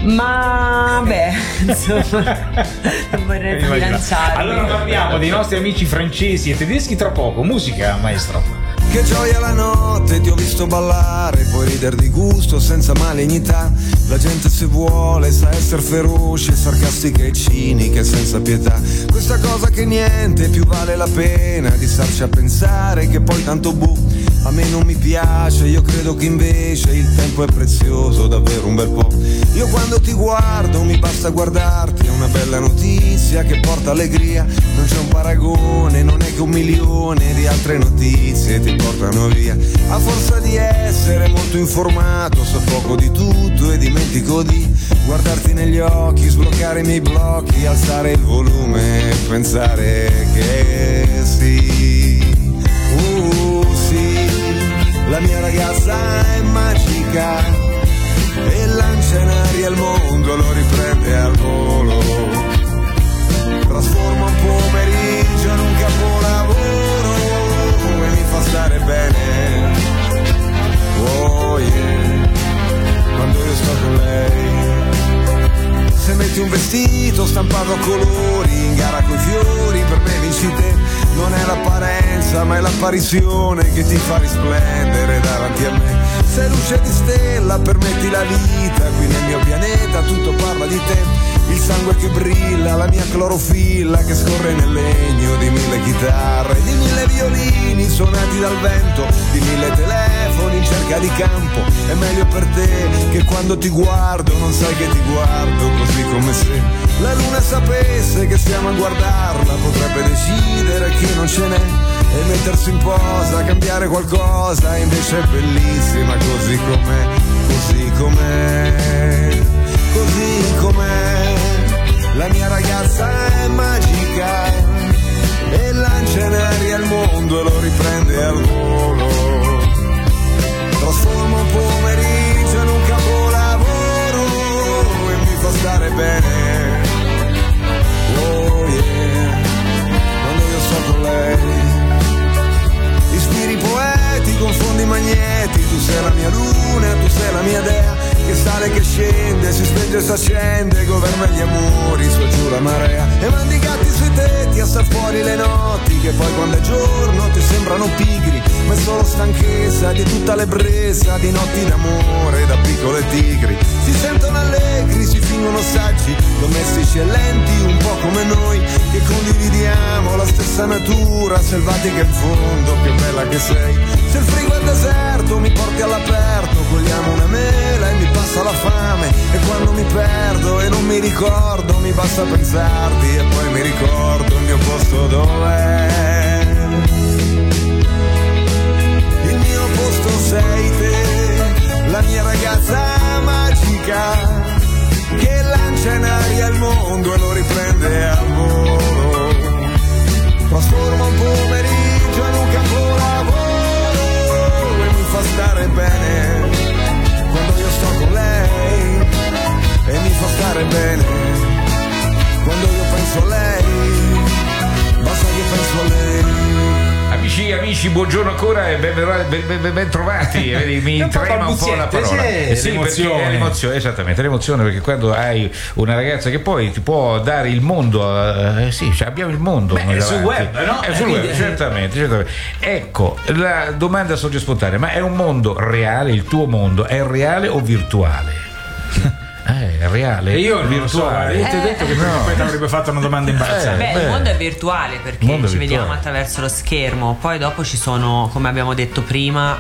S3: Ma beh, insomma, non vorrei sbilanciarmi.
S2: Allora parliamo dei nostri amici francesi e tedeschi tra poco. Musica, maestro.
S8: Che gioia la notte, ti ho visto ballare, puoi ridere di gusto senza malignità. La gente se vuole sa essere feroce, sarcastica e cinica e senza pietà. Questa cosa che niente più vale la pena di starci a pensare che poi tanto bu. A me non mi piace, io credo che invece il tempo è prezioso, davvero un bel po'. Io quando ti guardo mi basta guardarti, è una bella notizia che porta allegria. Non c'è un paragone, non è che un milione di altre notizie ti portano via. A forza di essere molto informato, so poco di tutto e dimentico di guardarti negli occhi, sbloccare i miei blocchi, alzare il volume e pensare che sì, uh sì, la mia ragazza è magica e lancia in aria il mondo, lo riprende al volo, trasforma un pomeriggio in un capolavoro e mi fa stare bene, oh yeah, quando io sto con lei. Se metti un vestito stampato a colori, in gara coi fiori, per me vinci te. Non è l'apparenza ma è l'apparizione che ti fa risplendere davanti a me. Sei luce di stella, permetti la vita, qui nel mio pianeta tutto parla di te. Il sangue che brilla, la mia clorofilla che scorre nel legno di mille chitarre, di mille violini suonati dal vento, di mille telefoni in cerca di campo. È meglio per te che quando ti guardo non sai che ti guardo, così come se la luna sapesse che stiamo a guardarla, potrebbe decidere che non ce n'è e mettersi in posa, cambiare qualcosa, invece è bellissima così com'è, così com'è, così com'è. La mia ragazza è magica e lancia in aria il mondo e lo riprende al volo, trasforma un pomeriggio in un capolavoro e mi fa stare bene, oh yeah, quando io sto con lei. Ispiri poeti, confondi magneti, tu sei la mia luna, tu sei la mia dea, che sale, che scende, si spenge e si accende, governa gli amori, su e giù la marea, e mandi i gatti sui tetti a star fuori le notti, che poi quando è giorno ti sembrano pigri, ma è solo stanchezza di tutta l'ebbrezza di notti d'amore da piccole tigri. Si sentono allegri, si fingono saggi, domestici e lenti, un po' come noi, che condividiamo la stessa natura selvatica in fondo, che bella che sei. Se il frigo è deserto mi porti all'aperto, cogliamo una mela e mi passa la fame, e quando mi perdo e non mi ricordo mi basta pensarti e poi mi ricordo il mio posto dov'è. Il mio posto sei te, la mia ragazza magica che lancia in aria il mondo e lo riprende al volo, trasforma un pomeriggio in un capolavoro e mi fa stare bene quando io sto con lei, e mi fa stare bene quando io penso a lei, basta che penso a lei.
S1: Amici, amici amici, buongiorno ancora e ben, ben, ben, ben trovati. Vedi, mi
S2: un po'
S1: trema un po' la parola.
S2: Sì,
S1: Eh sì,
S2: l'emozione.
S1: perché è l'emozione, esattamente, l'emozione, perché quando hai una ragazza che poi ti può dare il mondo, eh, sì, cioè abbiamo il mondo.
S2: Beh,
S1: noi
S2: è sul
S1: davanti.
S2: web, no?
S1: È sul
S2: Eh,
S1: web,
S2: quindi-
S1: certamente, certamente. Ecco, la domanda sorge spontanea, ma è un mondo reale, il tuo mondo è reale o virtuale? Eh, è reale,
S2: E io non lo so,
S1: virtuale.
S2: io ti ho detto che prima o poi ti avrebbe fatto una domanda imbarazzante.
S3: Beh,
S1: beh.
S3: il mondo è virtuale perché
S1: Il mondo è
S3: ci
S1: virtuale.
S3: vediamo attraverso lo schermo, poi dopo ci sono, come abbiamo detto prima,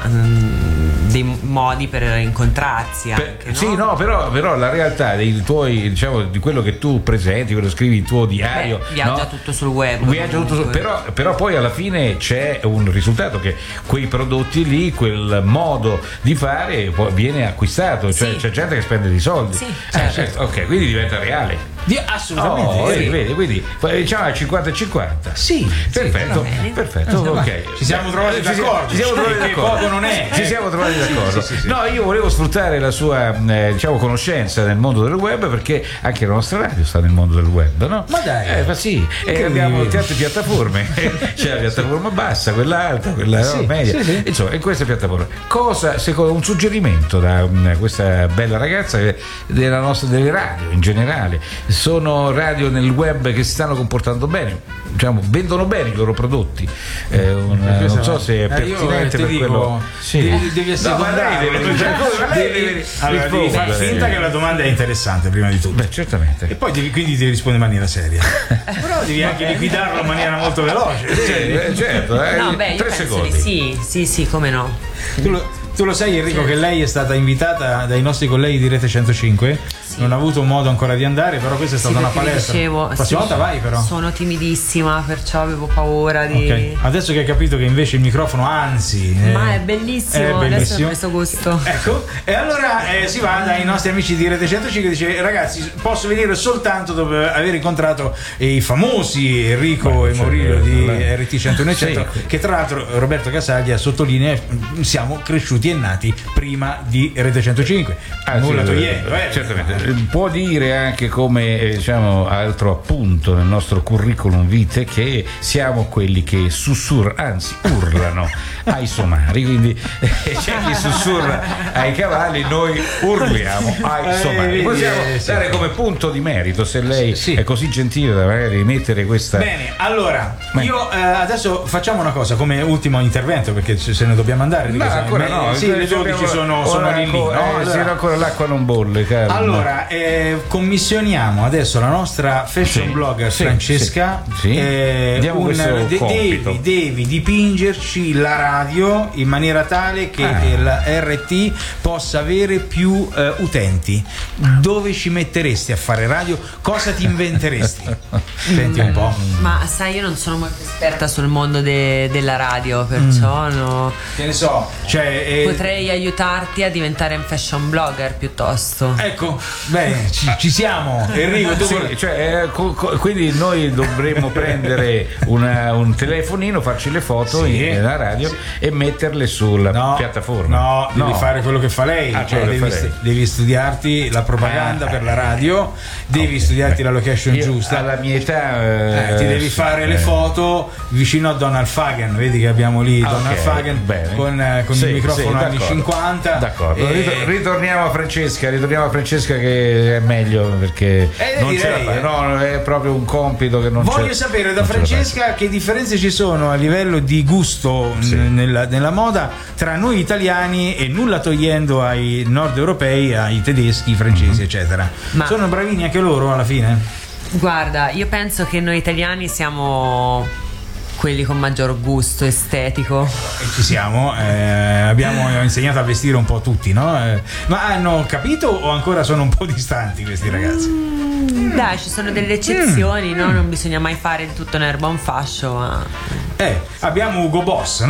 S3: mm, dei modi per incontrarsi
S1: Per-
S3: anche, no?
S1: Sì, no, però, però la realtà dei tuoi, diciamo, di quello che tu presenti, quello che scrivi il tuo diario,
S3: Beh, viaggia
S1: no?
S3: tutto sul web.
S1: Viaggia tutto su-
S3: comunque.
S1: però, però poi alla fine c'è un risultato che quei prodotti lì, quel modo di fare poi viene acquistato, cioè
S3: Sì.
S1: c'è gente che spende dei soldi.
S3: Sì,
S1: Eh,
S3: certo.
S1: certo, ok, quindi diventa reale.
S2: Di- assolutamente.
S1: Oh,
S2: sì.
S1: vedi, vedi, quindi diciamo al cinquanta e cinquanta.
S2: Sì,
S1: Perfetto,
S3: va bene.
S1: perfetto, ok.
S2: Ci siamo trovati
S1: Ci siamo-
S2: d'accordo.
S1: Ci siamo trovati
S2: Che
S1: d'accordo.
S2: poco non è.
S1: Ci siamo trovati d'accordo.
S2: sì, sì, sì.
S1: No, io volevo sfruttare la sua eh, diciamo conoscenza nel mondo del web, perché anche la nostra radio sta nel mondo del web, no?
S2: Ma dai.
S1: Eh, ma sì, e
S2: Incredibile.
S1: abbiamo tante piattaforme. C'è la piattaforma bassa, quella alta, quella
S2: Sì,
S1: no, media.
S2: sì, sì.
S1: Insomma, in queste piattaforme. Cosa, secondo un suggerimento da um, questa bella ragazza eh, della nostra delle radio in generale, sono radio nel web che si stanno comportando bene, diciamo, vendono bene i loro prodotti. Eh, un- non so se è
S2: Eh, io,
S1: pertinente
S2: ti
S1: per
S2: dico,
S1: quello. Sì.
S2: devi, devi
S1: No, ma lei
S2: assecondarlo,
S1: deve,
S2: cioè,
S1: ma lei
S2: devi-
S1: deve
S2: allora, devi far
S1: rispondere.
S2: finta che la domanda è interessante prima di tutto.
S1: Beh, certamente.
S2: E poi devi, quindi devi rispondere in maniera seria. Però devi anche liquidarlo in maniera molto veloce.
S1: Eh, certo, eh,
S3: No, beh, io
S1: tre
S3: penso
S1: secondi.
S3: di sì, sì, sì, come no.
S2: Tu lo, tu lo sai, Enrico, che lei è stata invitata dai nostri colleghi di Rete centocinque? Non ha avuto modo ancora di andare, però questa è stata
S3: Sì,
S2: una
S3: perché vi
S2: palestra.
S3: dicevo,
S2: La prossima
S3: sì,
S2: volta vai, però.
S3: Sono timidissima, perciò avevo paura di.
S2: Ok. Adesso che hai capito che invece il microfono, anzi.
S3: Ma
S2: eh,
S3: è bellissimo,
S2: è
S3: adesso
S2: bellissimo.
S3: ho preso gusto.
S2: Ecco, e allora eh, si va dai nostri amici di Rete centocinque e dice: ragazzi, posso venire soltanto dopo aver incontrato i famosi Enrico
S1: Beh,
S2: e Maurizio di
S1: beh.
S2: R T centouno,
S1: Sì.
S2: che tra l'altro Roberto Casaglia sottolinea: siamo cresciuti e nati prima di Rete centocinque.
S1: Ah,
S2: Nulla
S1: sì,
S2: togliendo, eh.
S1: certamente. Può dire anche come eh, diciamo altro appunto nel nostro curriculum vitae che siamo quelli che sussurrano, anzi urlano ai somari, quindi eh, c'è chi sussurra ai cavalli, noi urliamo ai
S2: Eh,
S1: somari.
S2: vedi,
S1: Possiamo
S2: eh, sì.
S1: dare come punto di merito, se lei
S2: Sì.
S1: è così gentile da magari mettere questa.
S2: Bene, allora
S1: Beh.
S2: io eh, adesso facciamo una cosa come ultimo intervento, perché se se ne dobbiamo andare.
S1: No,
S2: Enrico, sai,
S1: ancora
S2: me-
S1: no,
S2: sì, le dodici sono, sono lì lì, no?
S1: Eh,
S2: Allora-
S1: sì, ancora l'acqua non bolle, caro.
S2: Allora, eh, commissioniamo adesso la nostra fashion
S1: Sì,
S2: blogger
S1: sì,
S2: Francesca.
S1: sì, sì.
S2: eh,
S1: Diamo
S2: un-
S1: questo
S2: de-
S1: compito.
S2: devi, devi dipingerci la radio in maniera tale che
S1: Ah.
S2: il R T possa avere più eh, utenti. Dove ci metteresti a fare radio? Cosa ti inventeresti? Senti un po'.
S3: Ma sai, io non sono molto esperta sul mondo de- della radio, perciò
S2: Mm.
S3: no.
S2: Che ne so, cioè, eh,
S3: Potrei aiutarti a diventare un fashion blogger piuttosto.
S2: ecco, bene, ci, ci siamo. Enrico, tu
S1: Sì,
S2: vorrei-
S1: cioè, eh, co- co- quindi noi dovremmo prendere una- un telefonino, farci le foto
S2: Sì.
S1: in- nella radio e metterle sulla
S2: No,
S1: piattaforma.
S2: no, devi fare quello che fa lei,
S1: Ah,
S2: cioè
S1: quello che
S2: devi,
S1: fa lei.
S2: st- devi studiarti la propaganda
S1: Ah,
S2: per la radio, devi
S1: ok,
S2: studiarti
S1: beh.
S2: la location
S1: Io,
S2: giusta.
S1: alla mia età
S2: Eh, ti
S1: eh,
S2: devi
S1: sì,
S2: fare
S1: eh.
S2: le foto vicino a Donald Fagan, vedi che abbiamo lì
S1: Ah,
S2: Donald
S1: ok,
S2: Fagan
S1: bene.
S2: con, eh, con
S1: Sì,
S2: il microfono
S1: sì,
S2: anni
S1: d'accordo.
S2: cinquanta.
S1: D'accordo,
S2: E-
S1: Ritor- ritorniamo a Francesca, ritorniamo a Francesca che è meglio perché
S2: Eh,
S1: non
S2: direi,
S1: ce la fa.
S2: eh.
S1: No, è proprio un compito che non
S2: Voglio
S1: c'è-
S2: sapere da
S1: non ce la
S2: Francesca che differenze ci sono a livello di gusto
S1: Sì.
S2: n- nella, nella moda tra noi italiani, e nulla togliendo ai nord europei, ai tedeschi, francesi, eccetera.
S3: Ma-
S2: Sono bravini anche loro alla fine?
S3: Guarda, io penso che noi italiani siamo quelli con maggior gusto estetico.
S2: E ci siamo, eh, abbiamo insegnato a vestire un po' tutti, no? Eh, ma hanno capito o ancora sono un po' distanti questi ragazzi?
S3: Dai, ci sono delle eccezioni, no? Non bisogna mai fare di tutto un'erba un fascio, ma
S2: Eh, abbiamo Ugo Boss, no?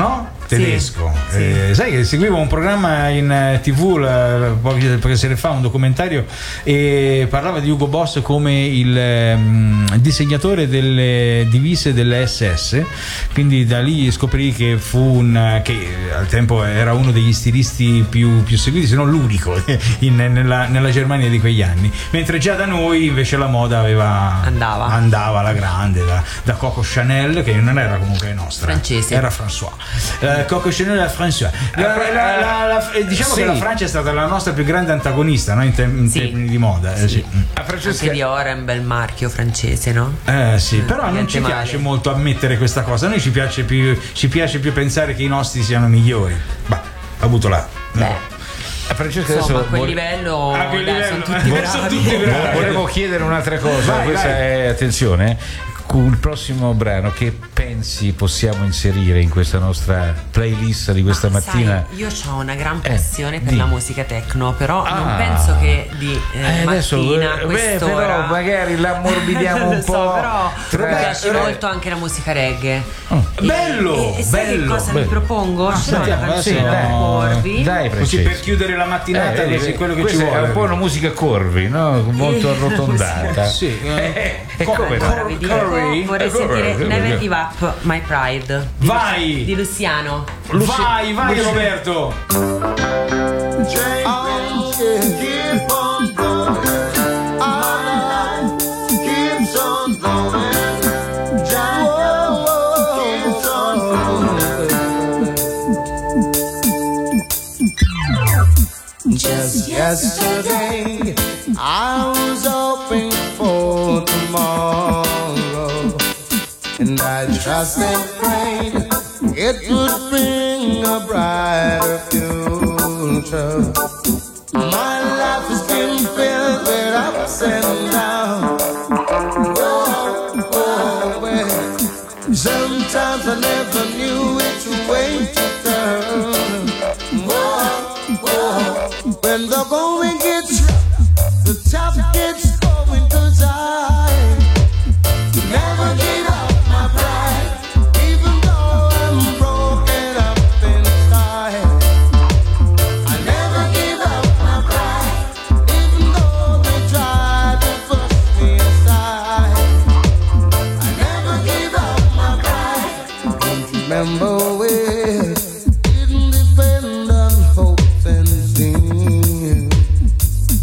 S2: tedesco.
S3: Sì,
S2: Eh,
S3: sì.
S2: sai che seguivo un programma in eh, tivù la- poche poche sere fa, un documentario, e parlava di Hugo Boss come il ehm, disegnatore delle divise delle S S, quindi da lì scoprì che fu un che al tempo era uno degli stilisti più, più seguiti, se non l'unico in- nella, nella Germania di quegli anni, mentre già da noi invece la moda aveva
S3: Andava.
S2: andava alla grande, da, da Coco Chanel, che non era comunque nostra,
S3: Francese.
S2: era François. Eh, Coco Chanel era François. La- la- la- la- eh, diciamo
S1: Sì.
S2: che la Francia è stata la nostra più grande antagonista, no? in, te- in
S3: Sì.
S2: termini di moda. eh, sì.
S1: A Francesca,
S3: Anche Dior è un bel marchio francese, no?
S2: Eh, sì, però non
S3: niente
S2: ci
S3: male.
S2: piace molto ammettere questa cosa. A noi ci piace più, ci piace più pensare che i nostri siano migliori. Bah, ha avuto là.
S3: Beh,
S1: a Francesca
S3: insomma, a
S1: adesso
S3: quel
S1: vol-
S3: livello,
S2: A quel
S3: dai,
S2: livello.
S3: sono tutti
S2: Eh,
S3: bravi.
S2: sono tutti bravi.
S1: volevo chiedere un'altra cosa.
S2: Vai,
S1: Questa
S2: vai.
S1: è, attenzione, con il prossimo brano che pensi possiamo inserire in questa nostra playlist di questa
S3: Ma
S1: mattina?
S3: sai, io ho una gran
S1: Eh,
S3: passione per
S1: di.
S3: la musica techno, però
S1: Ah.
S3: non penso che di eh,
S1: Eh, adesso,
S3: mattina a
S1: eh, beh,
S3: quest'ora.
S1: però magari l'ammorbidiamo un
S3: Lo so,
S1: po'.
S3: però
S1: tra-
S3: mi piace
S1: eh,
S3: molto anche la musica reggae.
S1: Oh.
S3: E-
S2: Bello,
S3: e, e sai che
S2: bello,
S3: cosa
S1: bello.
S3: mi propongo?
S2: Ah,
S3: C'è una
S2: sentiamo,
S3: canzone
S2: adesso-
S3: da Corvi.
S1: Dai,
S2: Così
S1: Francesca.
S2: per chiudere la mattinata,
S1: Eh,
S2: così
S1: eh,
S2: quello che ci
S1: questa
S2: vuole.
S1: è un po' una musica corvi, no? Molto
S3: Eh,
S1: arrotondata.
S2: Sì, eh,
S1: E come no?
S3: Allora, vi dico,
S2: Curry?
S3: vorrei
S1: Eh, Curry,
S3: sentire
S1: Curry.
S3: Never Give Up My Pride di,
S2: Vai!
S3: di Luciano.
S2: Vai, vai Roberto.
S8: Just yesterday, I was hoping for tomorrow, and I trust and prayed it would bring a brighter future. My life has been filled with ups and downs. Oh, oh, well, sometimes I never knew which way to turn. Oh, oh, when the going gets rough, the tough gets going to die. Never give up my pride, even though I'm broken up inside. I never give up my pride, even though they try to push me aside. I never give up my pride. Don't you remember we didn't depend on hopes and dreams?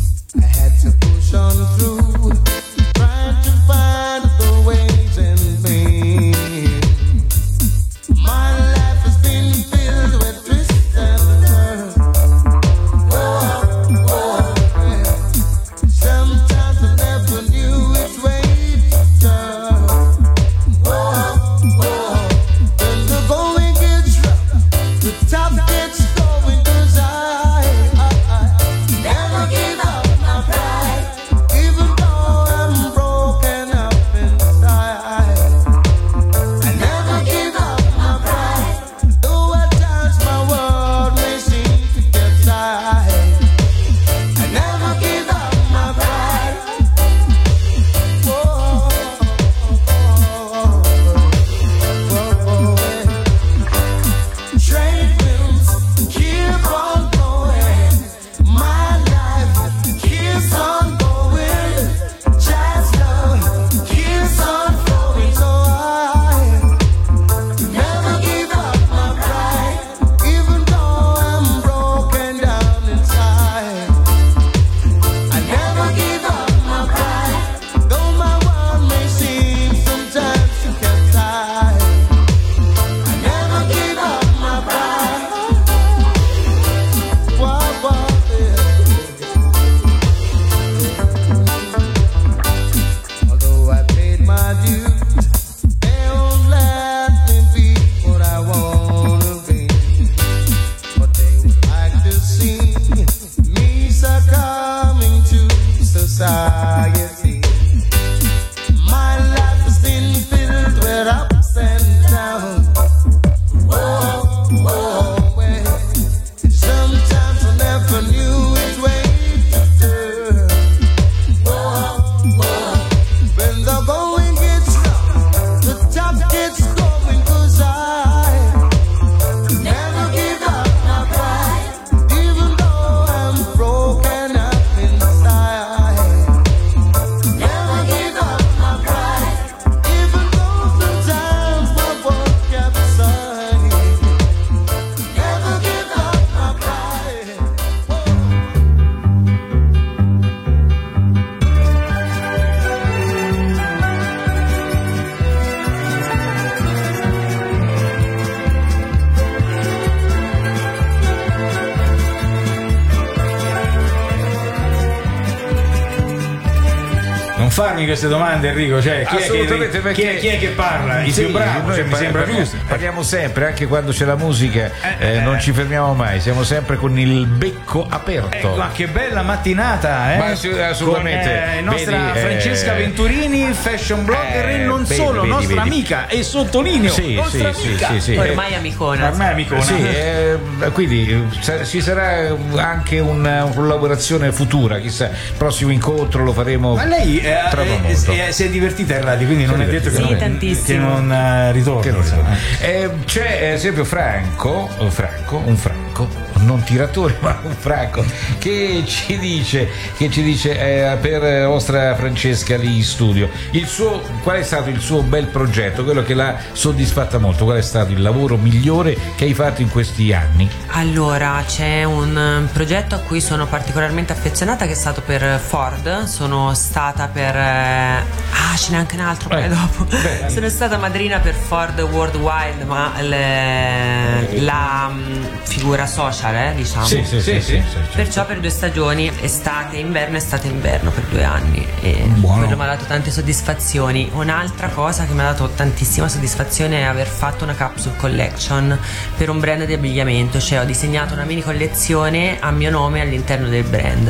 S2: farmi queste domande, Enrico. Cioè, chi,
S1: assolutamente,
S2: è che, chi, è, chi è che parla? Il
S1: sì,
S2: più bravo, cioè, mi
S1: par-
S2: sembra
S1: parliamo,
S2: giusto.
S1: Parliamo sempre, anche quando c'è la musica, eh, eh, non ci fermiamo mai, siamo sempre con il becco aperto.
S2: Ecco, ma che bella mattinata, eh?
S1: Ma assolutamente.
S2: Con, eh, nostra
S1: Vedi,
S2: Francesca
S1: eh,
S2: Venturini, fashion blogger,
S1: eh,
S2: e non
S1: vedi,
S2: solo,
S1: vedi,
S2: nostra
S1: vedi.
S2: amica, e sottolineo,
S1: sì,
S2: nostra
S1: sì,
S2: amica.
S1: sì, sì, sì.
S3: Ormai amicona.
S2: Ormai amicona.
S1: Sì, eh, quindi sa- ci sarà anche una, una collaborazione futura, chissà, il prossimo incontro lo faremo.
S2: Ma lei eh,
S1: tra
S2: eh,
S1: molto.
S2: eh, si è divertita in radio, quindi
S1: Si è
S2: non è detto che
S3: Sì,
S2: non,
S3: tantissimo.
S2: che non eh, ritorni.
S1: Che non
S2: insomma.
S1: Eh, c'è ad esempio Franco, Franco, un Franco, non tiratore ma un Franco, che ci dice, che ci dice eh, per la vostra Francesca lì in studio, il suo, qual è stato il suo bel progetto, quello che l'ha soddisfatta molto, qual è stato il lavoro migliore che hai fatto in questi anni?
S3: Allora, c'è un eh, progetto a cui sono particolarmente affezionata, che è stato per Ford. Sono stata per eh, ah, ce n'è anche un altro poi
S1: Eh,
S3: dopo.
S1: beh.
S3: Sono stata madrina per Ford Worldwide, ma le- la mh, figura social, eh, diciamo.
S1: Sì, sì, sì, sì, sì, certo.
S3: Perciò per due stagioni, estate, inverno, estate, inverno, per due anni. E
S2: Buono.
S3: quello mi ha dato tante soddisfazioni. Un'altra cosa che mi ha dato tantissima soddisfazione è aver fatto una capsule collection per un brand di abbigliamento, cioè ho disegnato una mini collezione a mio nome all'interno del brand.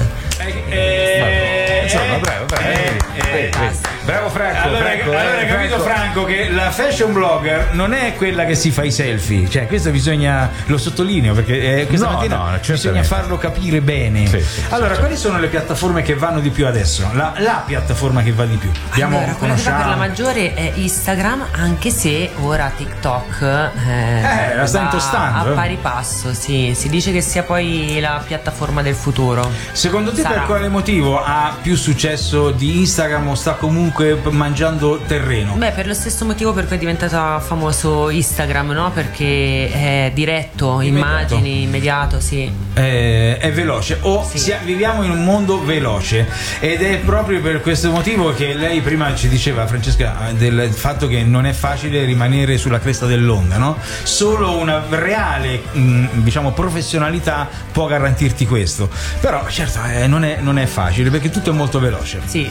S2: Eh,
S1: Insomma, bravo, bravo,
S2: eh,
S1: vedi,
S2: eh,
S1: vedi, vedi. Bravo Franco,
S2: Allora,
S1: Franco,
S2: allora
S1: eh,
S2: hai capito
S1: Franco.
S2: Franco che la fashion blogger non è quella che si fa i selfie, cioè questo bisogna, lo sottolineo perché eh, questa
S1: No,
S2: mattina
S1: no, certamente.
S2: bisogna farlo capire bene.
S1: Sì, sì,
S2: allora,
S1: sì,
S2: quali sono le piattaforme che vanno di più adesso? La, la piattaforma che va di più? Abbiamo,
S3: Allora, quella che va per la
S2: conosciamo.
S3: maggiore è Instagram, anche se ora TikTok eh,
S2: Eh, la sta
S3: va
S2: intostando,
S3: a
S2: eh.
S3: pari passo, sì. Si dice che sia poi la piattaforma del futuro.
S2: Secondo te
S3: Sarà.
S2: per quale motivo ha più successo di Instagram o sta comunque mangiando terreno?
S3: Beh, per lo stesso motivo per cui è diventato famoso Instagram, no? Perché è diretto,
S2: Immediato.
S3: immagini, immediato, sì.
S2: Eh, è veloce o
S3: Sì.
S2: sia- viviamo in un mondo veloce ed è proprio per questo motivo che lei prima ci diceva, Francesca, del fatto che non è facile rimanere sulla cresta dell'onda, no? Solo una reale mh, diciamo professionalità può garantirti questo, però certo eh, non, è, non è facile perché tutto è molto veloce.
S3: Sì.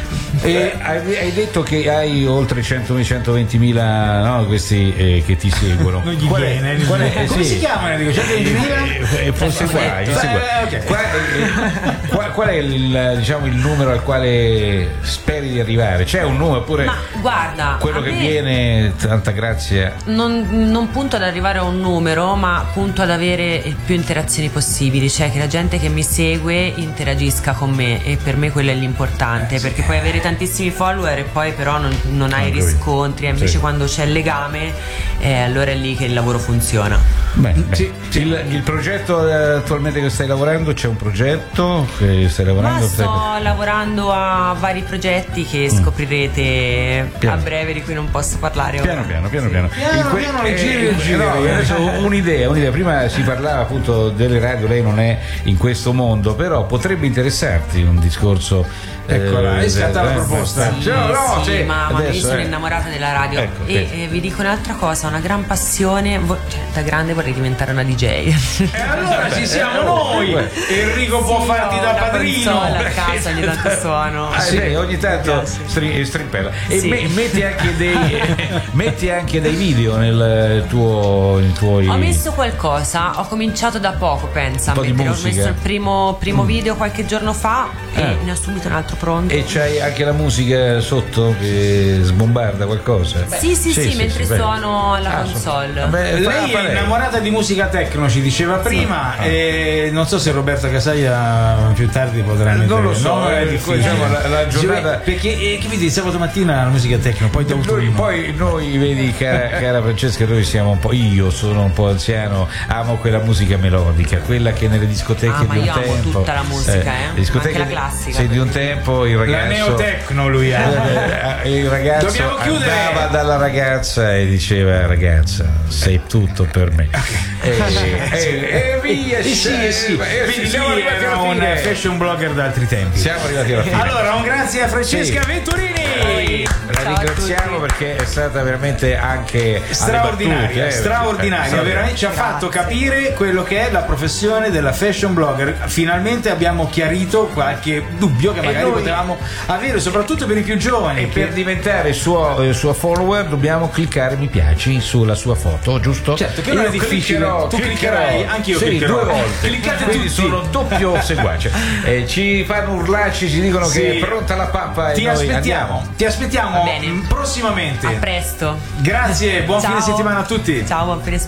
S1: Eh, hai, hai detto che hai oltre cento centoventimila, no, questi eh, che ti seguono.
S2: Non gli
S1: Qual è-
S2: viene,
S1: qual è-
S2: come
S1: sì.
S2: si chiamano Enrico? centoventimila?
S1: Eh, eh, forse qua,
S2: Eh,
S1: forse qua.
S2: eh, ok.
S1: Qua- eh, qual, qual è il, diciamo, il numero al quale speri di arrivare? C'è un numero oppure
S3: Ma guarda,
S1: quello
S3: a
S1: che
S3: me
S1: viene, tanta grazia.
S3: non, non punto ad arrivare a un numero, ma punto ad avere più interazioni possibili, cioè che la gente che mi segue interagisca con me, e per me quello è l'importante, perché puoi avere tantissimi follower e poi però non, non hai
S1: Ho capito.
S3: riscontri, e invece
S1: Sì.
S3: quando c'è il legame eh, allora è lì che il lavoro funziona.
S1: Beh, beh.
S2: Sì, sì.
S1: Il, il progetto eh, attualmente che stai lavorando, c'è un progetto che stai
S3: Ma
S1: lavorando?
S3: sto lavorando a vari progetti che scoprirete
S1: Piano.
S3: a breve, di cui non posso parlare
S1: Piano
S3: ora.
S1: piano, piano piano.
S2: Piano,
S1: In que-
S2: piano, le
S1: eh,
S2: giri, le
S1: eh,
S2: giri.
S1: no, adesso un'idea, un'idea. Prima si parlava appunto delle radio, lei non è in questo mondo, però potrebbe interessarti un discorso.
S2: Eccola, è scatta la
S1: eh,
S2: proposta.
S1: eh,
S3: Sì,
S1: no, no,
S3: sì,
S1: sì,
S3: ma, ma io
S1: adesso,
S3: sono
S1: eh.
S3: innamorata della radio.
S1: Ecco,
S3: e,
S1: ok.
S3: e vi dico un'altra cosa, una gran passione, vo- cioè, da grande vorrei diventare una D J.
S2: E allora ci siamo
S1: eh,
S2: noi.
S1: beh.
S2: Enrico può
S3: Sì,
S2: farti
S3: ho
S2: da
S3: una
S2: padrino.
S3: consola a casa, ogni tanto suono.
S1: Ah, sì, ogni tanto
S3: Mi piace.
S1: stri- strimpella. E
S3: Sì.
S1: me- metti anche dei metti anche dei video nel tuo nei tuoi
S3: Ho messo qualcosa, ho cominciato da poco, pensa.
S1: Un po'
S3: a
S1: di
S3: mettere. Ho
S1: musica.
S3: messo il primo, primo video qualche giorno fa
S1: Eh.
S3: e ne ho subito un altro pronto.
S1: e c'hai anche la musica sotto che sbombarda qualcosa?
S3: Sì, sì, sì, mentre
S1: beh.
S3: suono alla
S1: Ah,
S3: console.
S1: so- vabbè, fa-
S2: Lei
S1: fa
S2: è
S1: lei.
S2: innamorata di musica techno, ci diceva prima, e non so se Roberto Casaglia più tardi potrà mettere.
S1: Non lo so,
S2: no, è
S1: eh,
S2: difficile.
S1: diciamo, la- la giornata-
S2: Perché eh, che vedi, sabato mattina la musica techno, poi dopo
S1: Noi, poi noi, vedi, cara, cara Francesca, noi siamo un po'. Io sono un po' anziano, amo quella musica melodica, quella che nelle discoteche
S3: Ah, ma
S1: di un
S3: io amo
S1: tempo.
S3: tutta la musica, eh.
S1: le discoteche
S3: Anche la classica.
S1: Sì, di un tempo il
S2: la
S1: ragazzo.
S2: neotecno lui ha.
S1: Eh, il ragazzo
S2: Dobbiamo chiudere.
S1: andava dalla ragazza e diceva: ragazza, sei tutto per me. E, e- e via,
S2: Eh sì, eh sì.
S1: eh,
S2: Vedi,
S1: siamo
S2: lui
S1: arrivati
S2: era
S1: alla
S2: un
S1: fine.
S2: fashion blogger d'altri tempi.
S1: Siamo arrivati alla fine.
S2: Allora, un grazie a Francesca
S1: Sì.
S2: Venturini. Sì.
S1: La
S3: Ciao a
S1: ringraziamo
S3: tutti.
S1: perché è stata veramente anche
S2: straordinaria,
S1: alle battute, eh.
S2: straordinaria,
S1: Eh,
S2: veramente ci ha
S3: Grazie.
S2: fatto capire quello che è la professione della fashion blogger. Finalmente abbiamo chiarito qualche dubbio che magari
S1: noi-
S2: potevamo avere, soprattutto per i più giovani.
S1: E per diventare suo, eh, suo follower dobbiamo cliccare mi piaci sulla sua foto, giusto?
S2: Certo, che non
S1: Io
S2: è difficile.
S1: cliccherò,
S2: Tu
S1: cliccherò.
S2: cliccherai, anch'io
S1: sì,
S2: cliccherò.
S1: due volte.
S2: Cliccate
S1: Quindi
S2: tutti.
S1: sono doppio seguace. Eh, ci fanno urlarci, ci dicono
S2: Sì.
S1: che è pronta la pappa e
S2: Ti
S1: noi
S2: aspettiamo,
S1: andiamo.
S2: ti aspettiamo
S3: Va bene.
S2: prossimamente.
S3: A presto.
S2: Grazie, buon
S3: Ciao.
S2: fine settimana a tutti.
S3: Ciao, buon fine